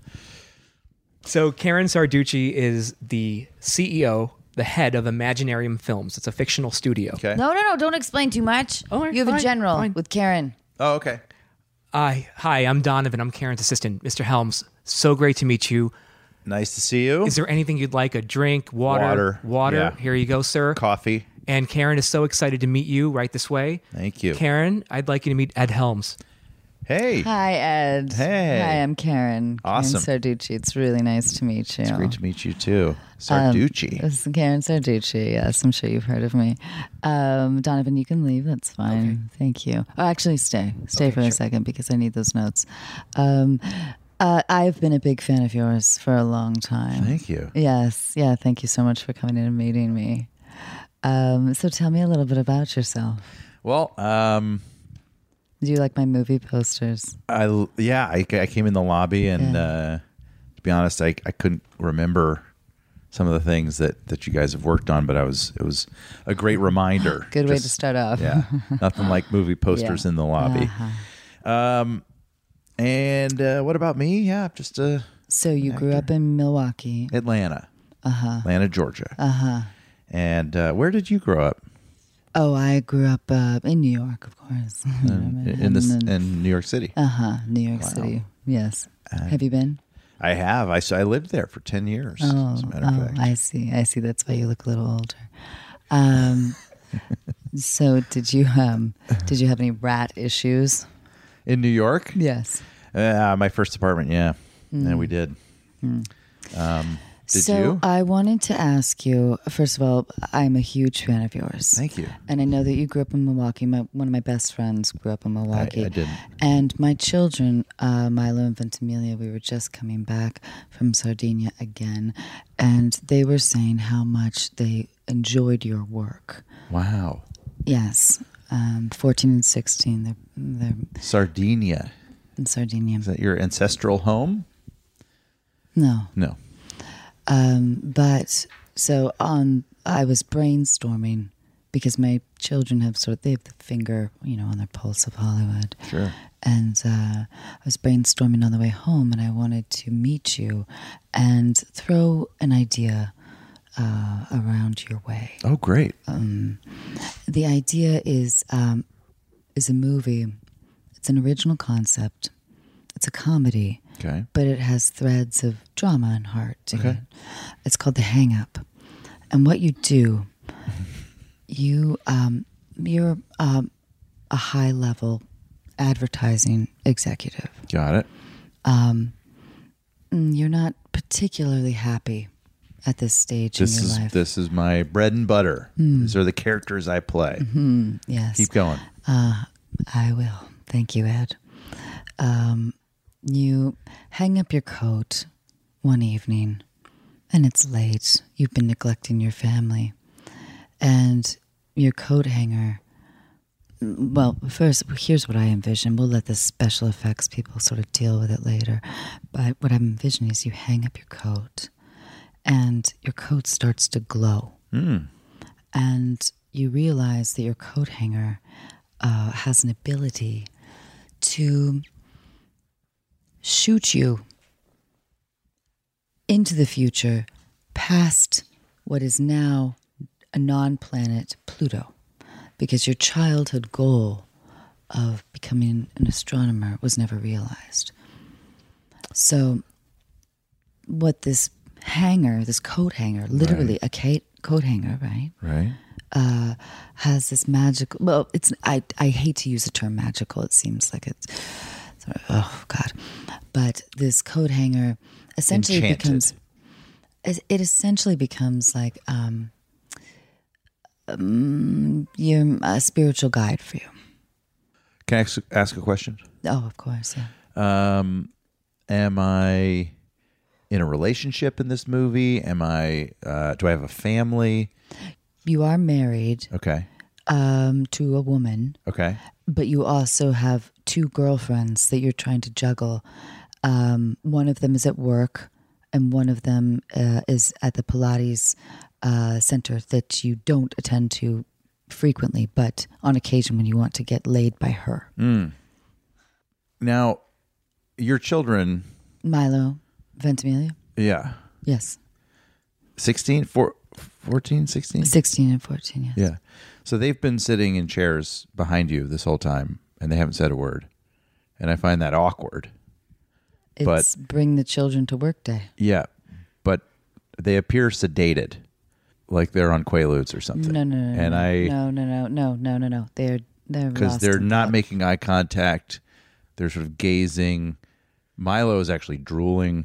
So Karen Sarducci is the C E O, the head of Imaginarium Films. It's a fictional studio. Okay. No, no, no. Don't explain too much. All right, you have fine, a general fine. with Karen. Oh, okay. Uh, hi, I'm Donovan. I'm Karen's assistant. Mister Helms, so great to meet you. Nice to see you. Is there anything you'd like? A drink, water? Water, Water. yeah. Here you go, sir. Coffee. And Karen is so excited to meet you right this way. Thank you. Karen, I'd like you to meet Ed Helms. Hey. Hi, Ed. Hey. Hi, I'm Karen. Awesome. Karen Sarducci. It's really nice to meet you. It's great to meet you too. Um, Sarducci. This is Karen Sarducci. Yes, I'm sure you've heard of me. Um, Donovan, you can leave. That's fine. Thank you. Oh, actually, stay. Stay Okay, for a sure. second because I need those notes. Um, uh, I've been a big fan of yours for a long time. Thank you. Yes. Yeah. Thank you so much for coming in and meeting me. Um, so tell me a little bit about yourself. Well, um, Do you like my movie posters? I yeah, I, I came in the lobby and Yeah. uh, to be honest, I, I couldn't remember some of the things that, that you guys have worked on, but I was it was a great reminder. Good way to Just- start off. Yeah, nothing like movie posters Yeah. in the lobby. Uh-huh. Um, and uh, what about me? Yeah, just uh, So you grew up in Milwaukee. Atlanta, Uh-huh. Atlanta, Georgia. Uh-huh. And uh, where did you grow up? Oh, I grew up uh, in New York, of course. In, in this in New York City. Uh-huh. New York City. Yes. Have you been? I have. I so I lived there for ten years. Oh, as a matter of oh fact. I see. I see. That's why you look a little older. Um, so did you um, did you have any rat issues? In New York? Yes. Uh, my first apartment, yeah. Yeah, we did. Mm. Um, did so you? I wanted to ask you, first of all, I'm a huge fan of yours. Thank you. And I know that you grew up in Milwaukee. My, one of my best friends grew up in Milwaukee. I didn't. And my children, uh, Milo and Ventimiglia, we were just coming back from Sardinia again. And they were saying how much they enjoyed your work. Wow. Yes. Um, fourteen and sixteen, they're, they're Sardinia. in Sardinia. Is that your ancestral home? No. No. Um, but so on, I was brainstorming because my children have sort of, they have the finger, you know, on their pulse of Hollywood. Sure. And uh, I was brainstorming on the way home and I wanted to meet you and throw an idea uh, around your way. Oh, great. Um, the idea is, um, is a movie. It's an original concept. It's a comedy. Okay. But it has threads of drama and heart to Okay. it. It's called The Hang Up. And what you do, you, um, you're um, a high-level advertising executive. Got it. Um, mm, you're not particularly happy at this stage This in your is life. this is my bread and butter. These are the characters I play. Hmm, yes. Keep going. Uh, I will. Thank you, Ed. Um, you hang up your coat one evening, and it's late. You've been neglecting your family. And your coat hanger, well, first, here's what I envision. We'll let the special effects people sort of deal with it later. But what I'm envisioning is you hang up your coat, and your coat starts to glow. Mm. And you realize that your coat hanger uh, has an ability to shoot you into the future past what is now a non-planet Pluto, because your childhood goal of becoming an astronomer was never realized. So what this hanger, this coat hanger, literally a ca- coat hanger, right? Right. Uh, has this magical. Well, it's I. I hate to use the term magical. It seems like it's. Sort of, oh God, but this coat hanger essentially Enchanted. becomes. It it essentially becomes like um. um your a spiritual guide for you. Can I ask, ask a question? Oh, of course, yeah. Um, am I in a relationship in this movie? Am I? Uh, do I have a family? You are married Okay. um, to a woman, Okay. but you also have two girlfriends that you're trying to juggle. Um, one of them is at work, and one of them uh, is at the Pilates uh, center that you don't attend to frequently, but on occasion when you want to get laid by her. Mm. Now, your children... Milo, Ventimiglia? Yeah. Yes. sixteen, four, fourteen, sixteen? sixteen and fourteen, yes. Yeah. So they've been sitting in chairs behind you this whole time, and they haven't said a word. And I find that awkward. It's but, bring the children to work day. Yeah. But they appear sedated, like they're on Quaaludes or something. No, no, no. And no, I, no, no, no, no, no, no, no. They're, they're because lost they're in not thought. making eye contact. They're sort of gazing. Milo is actually drooling.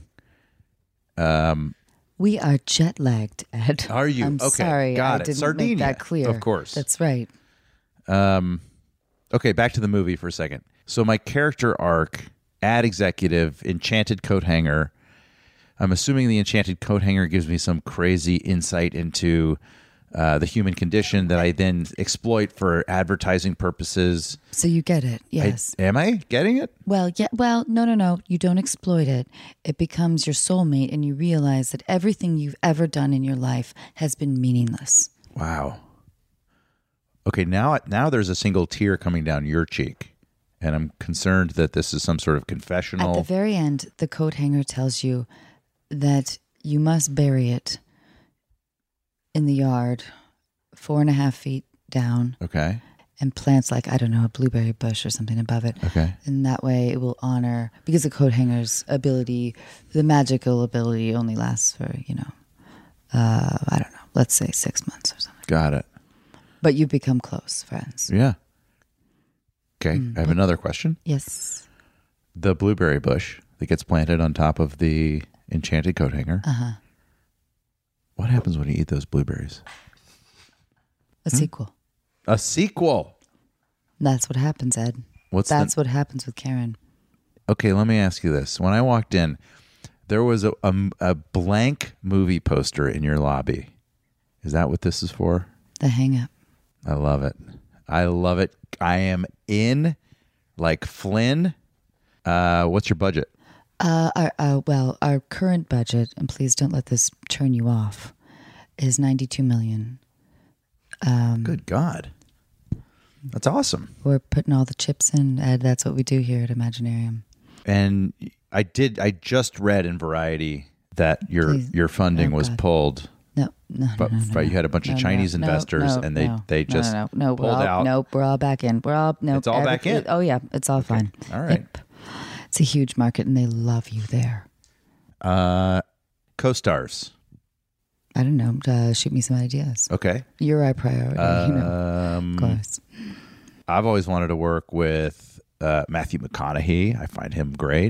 Um, We are jet lagged, Ed. Are you? I'm Okay, sorry. got I it. didn't Sardinia, make that clear. of course. That's right. Um, okay, back to the movie for a second. So my character arc, ad executive, enchanted coat hanger. I'm assuming the enchanted coat hanger gives me some crazy insight into uh, the human condition that I then exploit for advertising purposes. So you get it. Yes. I, am I getting it? Well, yeah. Well, no, no, no. You don't exploit it. It becomes your soulmate, and you realize that everything you've ever done in your life has been meaningless. Wow. Okay, now now there's a single tear coming down your cheek, and I'm concerned that this is some sort of confessional. At the very end, the coat hanger tells you that you must bury it in the yard, four and a half feet down, Okay. and plants like, I don't know, a blueberry bush or something above it. Okay. And that way it will honor, because the coat hanger's ability, the magical ability only lasts for, you know, uh, I don't know, let's say six months or something. Got it. But you become close friends. Yeah. Okay. Mm, I have another question. Yes. The blueberry bush that gets planted on top of the enchanted coat hanger. Uh-huh. What happens when you eat those blueberries? A Hmm? sequel. A sequel. That's what happens, Ed. What's That's the... what happens with Karen. Okay, let me ask you this. When I walked in, there was a, a, a blank movie poster in your lobby. Is that what this is for? The hang up. I love it. I love it. I am in like Flynn. Uh, what's your budget? Uh, our, uh, well, our current budget, and please don't let this turn you off, is ninety-two million. Um, Good God. That's awesome. We're putting all the chips in, Ed. That's what we do here at Imaginarium. And I did. I just read in Variety that your Please. your funding Oh, was God. pulled. No, no, But no, no, but no, you had a bunch no, of no, Chinese no, investors, no, and they no, they no, just no, no, no, pulled we're all, out. Nope, we're all back in. We're all nope. It's all every- back in? Oh yeah, it's all fine. All right. Yep. It's a huge market, and they love you there. Uh, co-stars. I don't know. Uh, shoot me some ideas. Okay. You're our priority. you know, Um, of course. I've always wanted to work with uh, Matthew McConaughey. I find him great.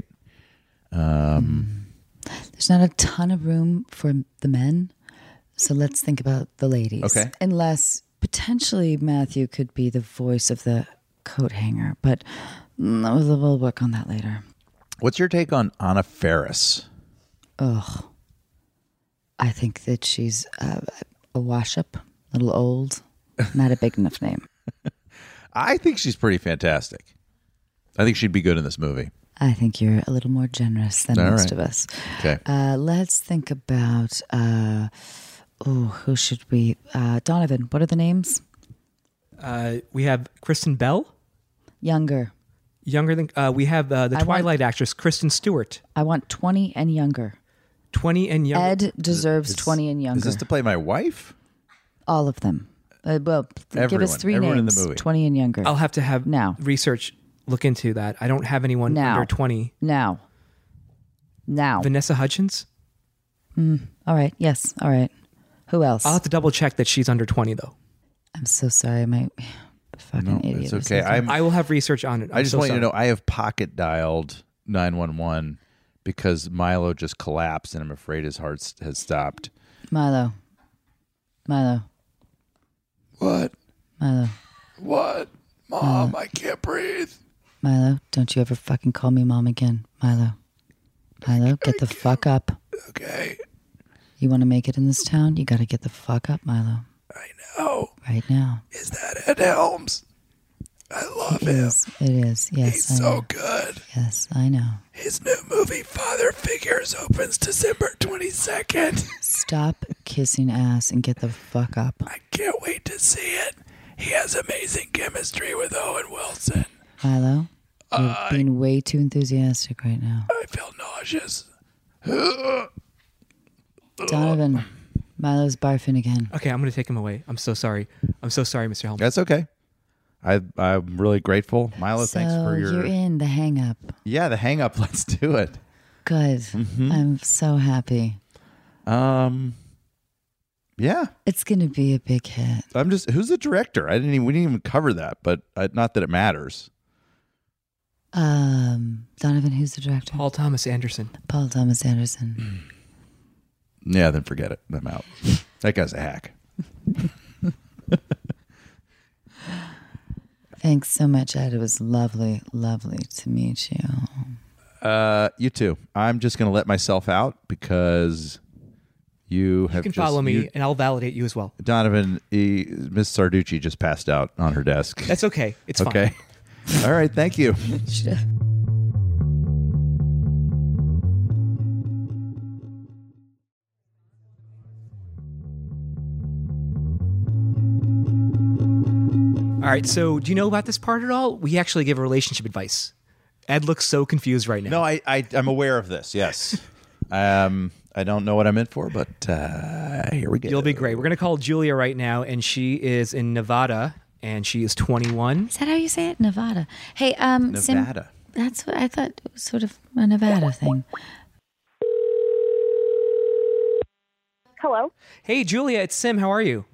Um, There's not a ton of room for the men, so let's think about the ladies. Okay. Unless potentially Matthew could be the voice of the coat hanger, but mm, we'll, we'll work on that later. What's your take on Anna Faris? Ugh. I think that she's uh, a wash-up, a little old, not a big enough name. I think she's pretty fantastic. I think she'd be good in this movie. I think you're a little more generous than All most right. of us. Okay. Uh, let's think about, uh, oh, who should we? Uh, Donovan, what are the names? Uh, we have Kristen Bell, Younger. younger than uh, we have uh, the I want- Twilight actress Kristen Stewart, I want twenty and younger. twenty and younger. Ed deserves Is- twenty and younger. Is this to play my wife? All of them. Uh, well, give Everyone. us three Everyone in names. the movie. twenty and younger. I'll have to have Now. research look into that. I don't have anyone Now. under twenty. Now. Now. Vanessa Hudgens. All right. Yes. All right. Who else? I'll have to double check that she's under twenty though. I'm so sorry. My fucking No, idiot. it's is okay. like- I'm- I will have research on it. I'm I just so want you sorry. to know I have pocket dialed nine one one because Milo just collapsed and I'm afraid his heart s- has stopped. Milo. Milo. What? Milo. What? Mom, I can't breathe. Milo. Don't you ever fucking call me mom again. Milo. Milo, get the fuck up. Okay. You want to make it in this town? You got to get the fuck up, Milo. I know. Right now. Is that Ed Helms? I love It is. It is. Yes. I know. good. Yes, I know. His new movie, Father Figures, opens December twenty-second. Stop kissing ass and get the fuck up. I can't wait to see it. He has amazing chemistry with Owen Wilson. Milo, you're Uh, being way too enthusiastic right now. I feel nauseous. Donovan, Milo's barfing again. Okay, I'm going to take him away. I'm so sorry. I'm so sorry, Mister Helm. That's okay. I, I'm really grateful. Milo, so thanks for your... you're in the hang up. Yeah, the hang up. Let's do it. Good. Mm-hmm. I'm so happy. Um, yeah. It's going to be a big hit. I'm just... Who's the director? I didn't even... We didn't even cover that, but I, not that it matters. Um, Donovan, who's the director? Paul Thomas Anderson. Paul Thomas Anderson. Yeah, then forget it. I'm out. That guy's a hack. Thanks so much, Ed. It was lovely, lovely to meet you. Uh, you too. I'm just going to let myself out because you have You can just, follow me, you- and I'll validate you as well. Donovan, he, Miss Sarducci just passed out on her desk. That's okay. It's okay. fine. All right. Thank you. All right, so do you know about this part at all? We actually give relationship advice. Ed looks so confused right now. No, I, I I'm aware of this. Yes. um, I don't know what I'm in for, but uh, here we go. You'll be great. We're going to call Julia right now, and she is in Nevada, and she is twenty-one. Is that how you say it? Nevada. Hey, um, Sim, Nevada. that's what I thought it was sort of a Nevada thing. Hello. Hey, Julia, it's Sim. How are you?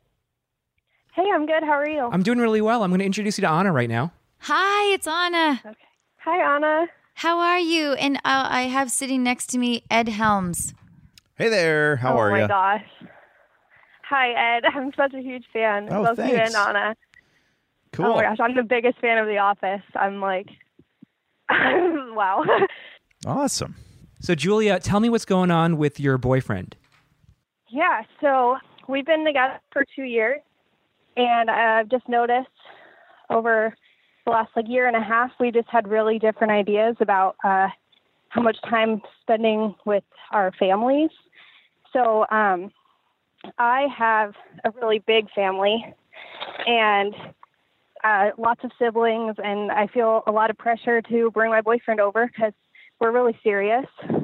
Hey, I'm good. How are you? I'm doing really well. I'm going to introduce you to Anna right now. Hi, it's Anna. Okay. Hi, Anna. How are you? And uh, I have sitting next to me Ed Helms. Hey there. How oh are my you? gosh. Hi, Ed. I'm such a huge fan. Oh, Both thanks. you and Anna. Cool. Oh my gosh, I'm the biggest fan of The Office. I'm like, wow. Awesome. So, Julia, tell me what's going on with your boyfriend. Yeah, so we've been together for two years, and I've just noticed over the last like year and a half, we just had really different ideas about uh, how much time spending with our families. So um, I have a really big family and uh, lots of siblings, and I feel a lot of pressure to bring my boyfriend over because we're really serious.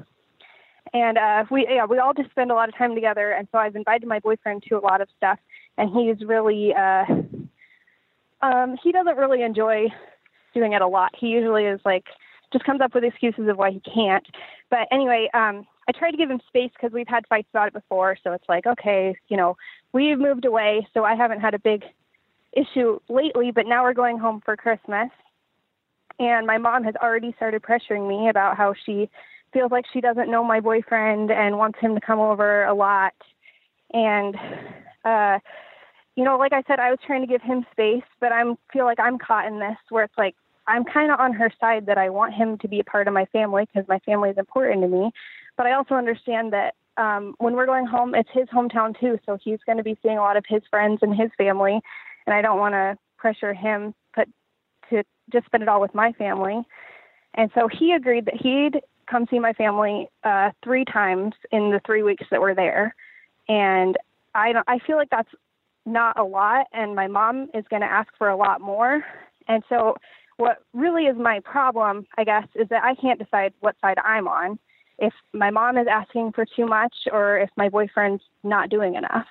And uh, we yeah, we all just spend a lot of time together, and so I've invited my boyfriend to a lot of stuff, and he's really, uh, um, he doesn't really enjoy doing it a lot. He usually is like, just comes up with excuses of why he can't. But anyway, um, I try to give him space because we've had fights about it before, so it's like, okay, you know, we've moved away, so I haven't had a big issue lately, but now we're going home for Christmas, and my mom has already started pressuring me about how she feels like she doesn't know my boyfriend and wants him to come over a lot. And, uh, you know, like I said, I was trying to give him space, but I feel like I'm caught in this where it's like, I'm kind of on her side that I want him to be a part of my family because my family is important to me. But I also understand that um, when we're going home, it's his hometown too. So he's going to be seeing a lot of his friends and his family. And I don't want to pressure him but to just spend it all with my family. And so he agreed that he'd come see my family uh, three times in the three weeks that we're there. And I don't, I feel like that's not a lot, and my mom is going to ask for a lot more. And so what really is my problem, I guess, is that I can't decide what side I'm on, if my mom is asking for too much or if my boyfriend's not doing enough.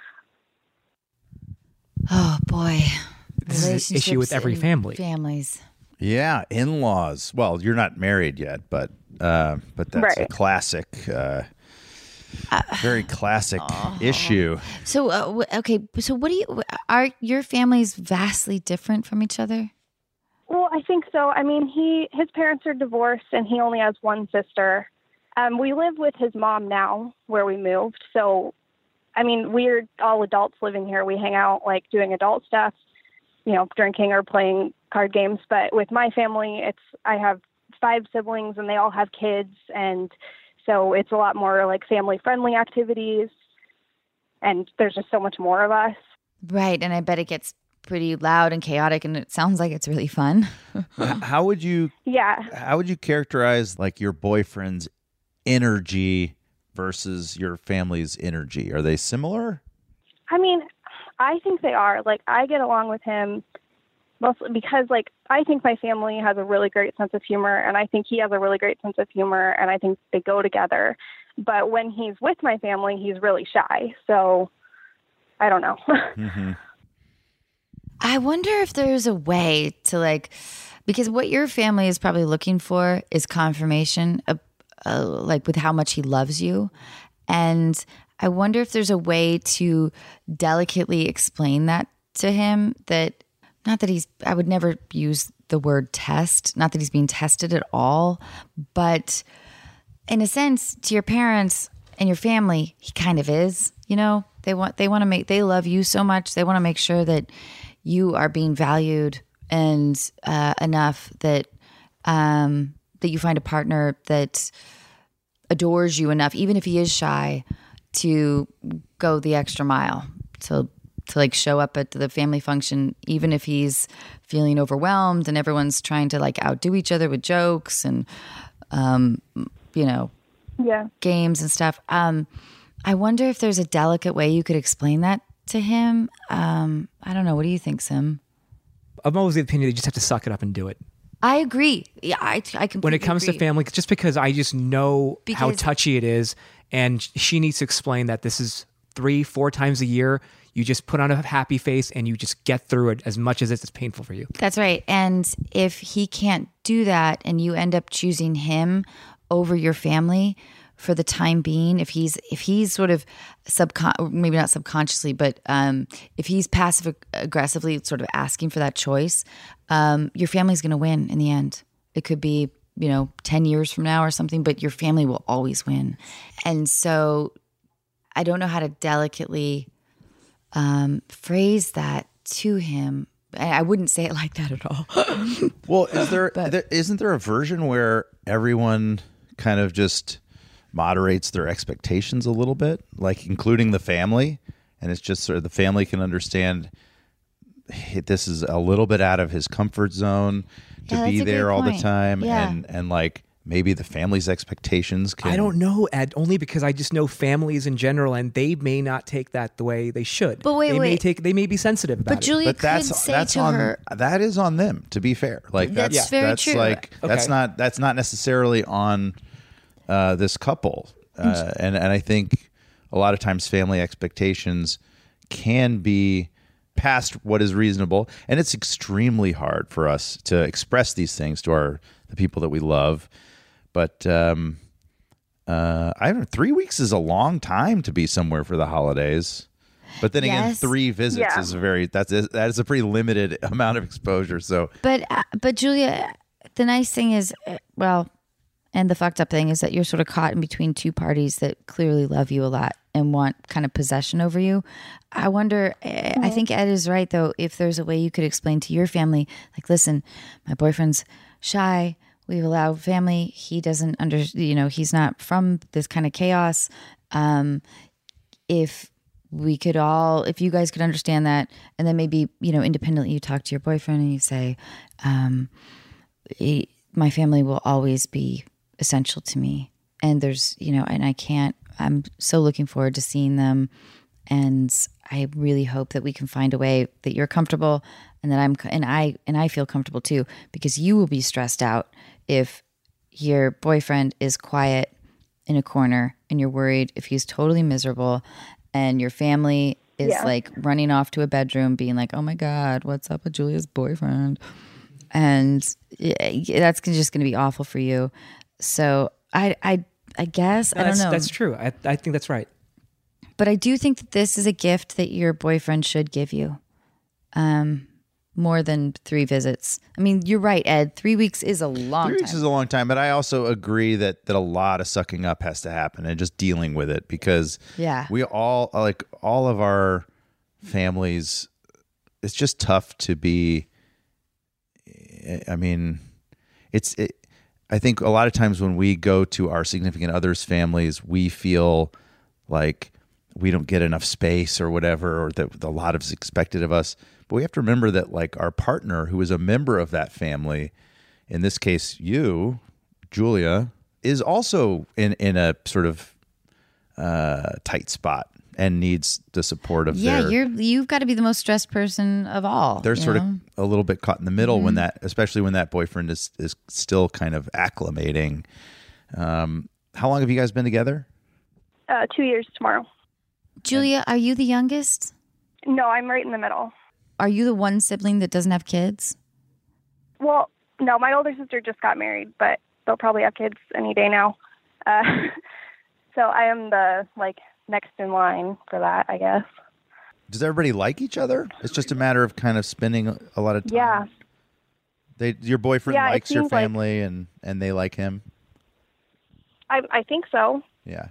Oh, boy. This is an issue with every Relationships family. in Families. Yeah, in-laws. Well, you're not married yet, but uh, but that's a Right. classic, uh, very classic issue. So, uh, w- okay, so what do you, are your families vastly different from each other? Well, I think so. I mean, he his parents are divorced, and he only has one sister. Um, we live with his mom now, where we moved. So, I mean, we're all adults living here. We hang out, like, doing adult stuff, you know, drinking or playing card games. But with my family, it's I have five siblings, and they all have kids, and so it's a lot more, like, family-friendly activities, and there's just so much more of us. Right, and I bet it gets pretty loud and chaotic, and it sounds like it's really fun. H- How would you Yeah. how would you characterize like your boyfriend's energy versus your family's energy? Are they similar? I mean, I think they are. Like, I get along with him mostly because, like, I think my family has a really great sense of humor, and I think he has a really great sense of humor, and I think they go together. But when he's with my family, he's really shy. So I don't know. Mm-hmm. I wonder if there's a way to, like, because what your family is probably looking for is confirmation of, uh, like, with how much he loves you. And I wonder if there's a way to delicately explain that to him, that not that he's, I would never use the word test, not that he's being tested at all, but in a sense, to your parents and your family, he kind of is, you know, they want, they want to make, they love you so much. They want to make sure that you are being valued and uh, enough that, um, that you find a partner that adores you enough, even if he is shy, to go the extra mile, to to like show up at the family function, even if he's feeling overwhelmed and everyone's trying to like outdo each other with jokes and, um, you know, Yeah. games and stuff. Um, I wonder if there's a delicate way you could explain that to him. Um, I don't know. What do you think, Sim? I'm always of the opinion that you just have to suck it up and do it. I agree. Yeah, I, I completely When it comes agree. to family, just because I just know how Because- touchy it is, and she needs to explain that this is three, four times a year. You just put on a happy face and you just get through it as much as it's painful for you. That's right. And if he can't do that and you end up choosing him over your family for the time being, if he's if he's sort of subcon maybe not subconsciously, but um, if he's passive aggressively sort of asking for that choice, um, your family's going to win in the end. It could be, you know, ten years from now or something, but your family will always win. And so I don't know how to delicately um, phrase that to him. I I wouldn't say it like that at all. Well, is there, there isn't there a version where everyone kind of just moderates their expectations a little bit, like including the family, and it's just sort of the family can understand, hey, this is a little bit out of his comfort zone to Yeah, be that's a there great all the point. time, Yeah. and and like maybe the family's expectations can. I don't know, Ed, only because I just know families in general, and they may not take that the way they should. But wait, they may wait. take, they may be sensitive about But it. Julia But could that's say that's to on her, that is on them, to be fair. Like That's that's very that's true. like that's Okay. not that's not necessarily on uh, this couple, uh, and and I think a lot of times family expectations can be past what is reasonable, and it's extremely hard for us to express these things to our the people that we love. But um, uh, I don't know, three weeks is a long time to be somewhere for the holidays. But then again, Yes. three visits Yeah. is a very that's that is a pretty limited amount of exposure. So but uh, but Julia, the nice thing is, uh, well, and the fucked up thing is that you're sort of caught in between two parties that clearly love you a lot and want kind of possession over you. I wonder, uh, I think Ed is right though, if there's a way you could explain to your family, like, listen, my boyfriend's shy. We allow family. He doesn't under, you know, he's not from this kind of chaos. Um, if we could all, if you guys could understand that, and then maybe, you know, independently you talk to your boyfriend and you say, um, he, my family will always be essential to me. And there's, you know, and I can't, I'm so looking forward to seeing them. And I really hope that we can find a way that you're comfortable and that I'm, and I, and I feel comfortable too, because you will be stressed out if your boyfriend is quiet in a corner and you're worried if he's totally miserable and your family is Yeah. like running off to a bedroom being like, oh my God, what's up with Julia's boyfriend? And yeah, that's just going to be awful for you. So I, I, I guess, I don't that's, know. That's true. I, I think that's right. But I do think that this is a gift that your boyfriend should give you. Um, more than three visits. I mean, you're right, Ed. Three weeks is a long three time. weeks is a long time, but I also agree that that a lot of sucking up has to happen and just dealing with it, because Yeah. we all like all of our families. It's just tough to be. I mean, it's. It, I think a lot of times when we go to our significant others' families, we feel like we don't get enough space or whatever, or that a lot is expected of us. But we have to remember that, like, our partner, who is a member of that family, in this case, you, Julia, is also in, in a sort of uh, tight spot. and needs the support of Yeah, their. you're you've got to be the most stressed person of all. They're you sort know? of a little bit caught in the middle Mm-hmm. when that, especially when that boyfriend is is still kind of acclimating. Um, how long have you guys been together? Uh, two years tomorrow. Julia, are you the youngest? No, I'm right in the middle. Are you the one sibling that doesn't have kids? Well, no, my older sister just got married, but they'll probably have kids any day now. Uh, so I am the like next in line for that, I guess. Does everybody like each other? It's just a matter of kind of spending a lot of time. Yeah. They, your boyfriend Yeah, it likes your seems like- family, and and they like him. I I think so. Yeah.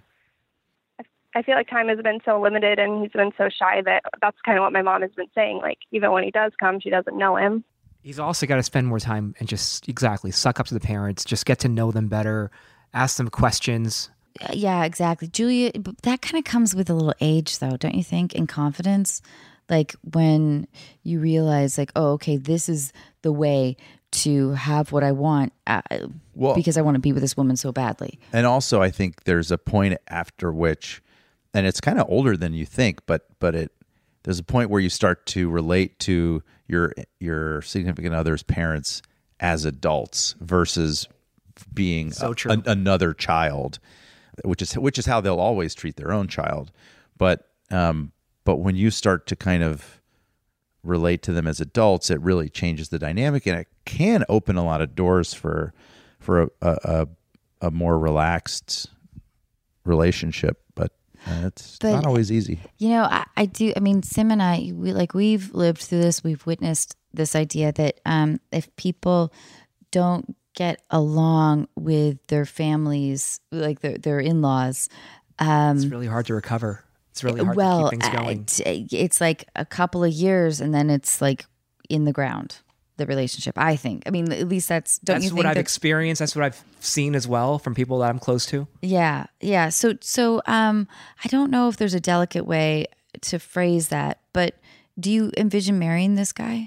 I feel like time has been so limited and he's been so shy that that's kind of what my mom has been saying. Like, even when he does come, she doesn't know him. He's also got to spend more time and just exactly suck up to the parents, just get to know them better, ask them questions. Uh, Yeah, exactly. Julia, but that kind of comes with a little age, though, don't you think? And confidence. Like when you realize, like, oh, okay, this is the way to have what I want uh, Well- because I want to be with this woman so badly. And also, I think there's a point after which, and it's kind of older than you think, but but it there's a point where you start to relate to your your significant other's parents as adults versus being So a- true. an- another child, which is which is how they'll always treat their own child. But um, but when you start to kind of relate to them as adults, it really changes the dynamic, and it can open a lot of doors for for a a, a, a more relaxed relationship. But uh, it's But- not always easy. You know, I, I do. I mean, Sim and I, we like we've lived through this. We've witnessed this idea that um, if people don't get along with their families, like their their in laws, It's really hard to recover. It's really hard well, to keep things going. uh, t- it's like a couple of years, and then it's like in the ground. The relationship, I think. I mean, at least that's. Don't That's you think? what I've that- experienced. That's what I've seen as well from people that I'm close to. Yeah, yeah. So, so um, I don't know if there's a delicate way to phrase that, but do you envision marrying this guy?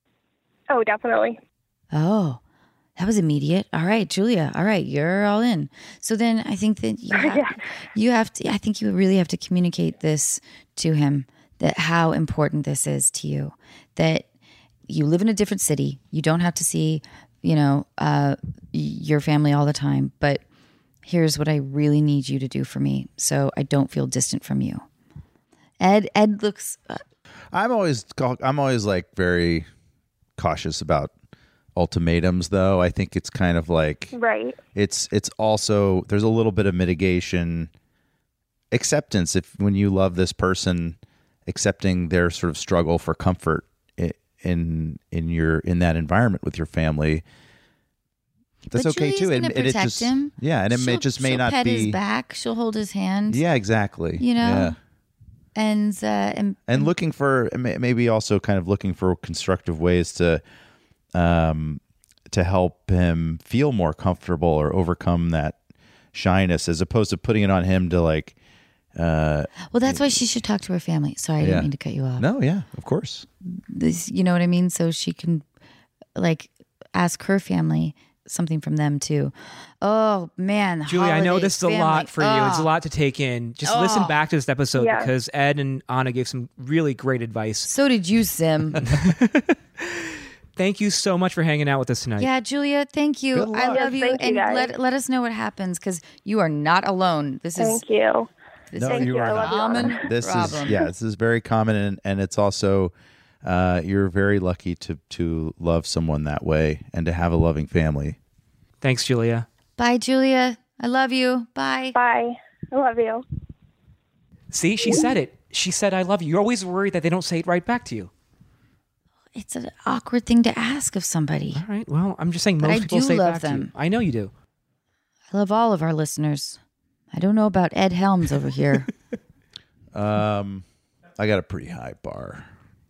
Oh, definitely. Oh, that was immediate. All right, Julia. All right, you're all in. So then I think that you have, Yeah. you have to. I think you really have to communicate this to him, that how important this is to you. That you live in a different city. You don't have to see, you know, uh, your family all the time. But here's what I really need you to do for me, so I don't feel distant from you. Ed. Ed looks. Uh, I'm always I'm always like very cautious about ultimatums, though. I think it's kind of like Right. it's it's also there's a little bit of mitigation, acceptance. If when you love this person, accepting their sort of struggle for comfort i- in in your in that environment with your family, that's But okay Julia's too. gonna And, and it protect just him. yeah, and it may she'll- just may she'll not pet be his back. She'll hold his hand. yeah, exactly. You know? yeah. And uh, and and looking for may- maybe also kind of looking for constructive ways to um to help him feel more comfortable or overcome that shyness, as opposed to putting it on him to like uh well, that's why she should talk to her family. Sorry, I Yeah. didn't mean to cut you off. no yeah of course This, you know what I mean? So she can like ask her family something from them too. Oh man, Julie, I know holiday this is a family. lot for you. It's a Oh. lot to take in. Just listen Oh. back to this episode Yeah. because Ed and Anna gave some really great advice. So did you, Sim? Thank you so much for hanging out with us tonight. Yeah, Julia, thank you. Good I luck. love Yes, you, thank you, and guys. let let us know what happens because you are not alone. This is Thank you. this No, is Thank you you. are I love you. common this problem. is yeah this is very common, and, and it's also uh you're very lucky to to love someone that way and to have a loving family. Thanks, Julia. Bye, Julia. I love you. Bye. Bye. I love you. See, she said it. She said, I love you. You're always worried that they don't say it right back to you. It's an awkward thing to ask of somebody. All right. Well, I'm just saying But most I people do say it love back to them. you. I know you do. I love all of our listeners. I don't know about Ed Helms over here. Um, I got a pretty high bar.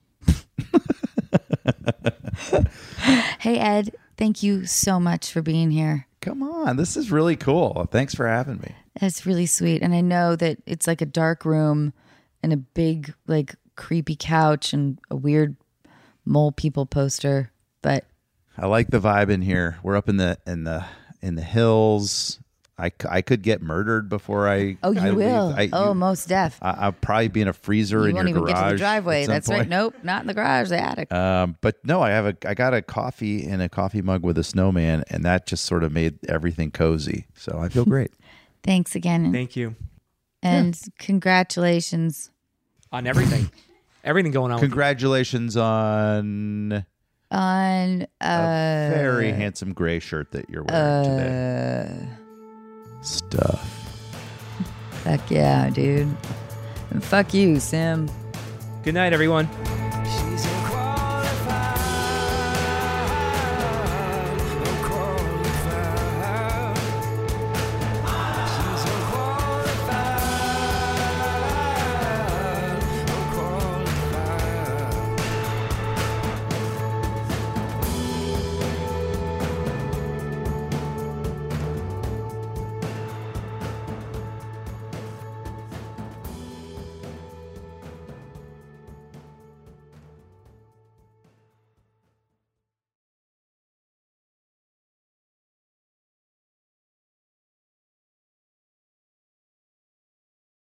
Hey, Ed, thank you so much for being here. Come on, this is really cool. Thanks for having me. That's really sweet. And I know that it's like a dark room and a big, like, creepy couch and a weird mole people poster. But I like the vibe in here. We're up in the in the in the hills. I, c- I could get murdered before I. Oh, you I will. Leave. I, oh, you- most deaf. I, I'll probably be in a freezer You in won't your even garage. get to the at driveway. some That's right. point. Nope, not in the garage, the attic. Um, but no, I have a. I got a coffee in a coffee mug with a snowman, and that just sort of made everything cozy. So I feel great. Thanks again. and- Thank you And congratulations on everything, everything going on. with you. Congratulations on on a uh, very handsome gray shirt that you're wearing today. uh Stuff. fuck yeah, dude. And fuck you, Sim. Good night, everyone.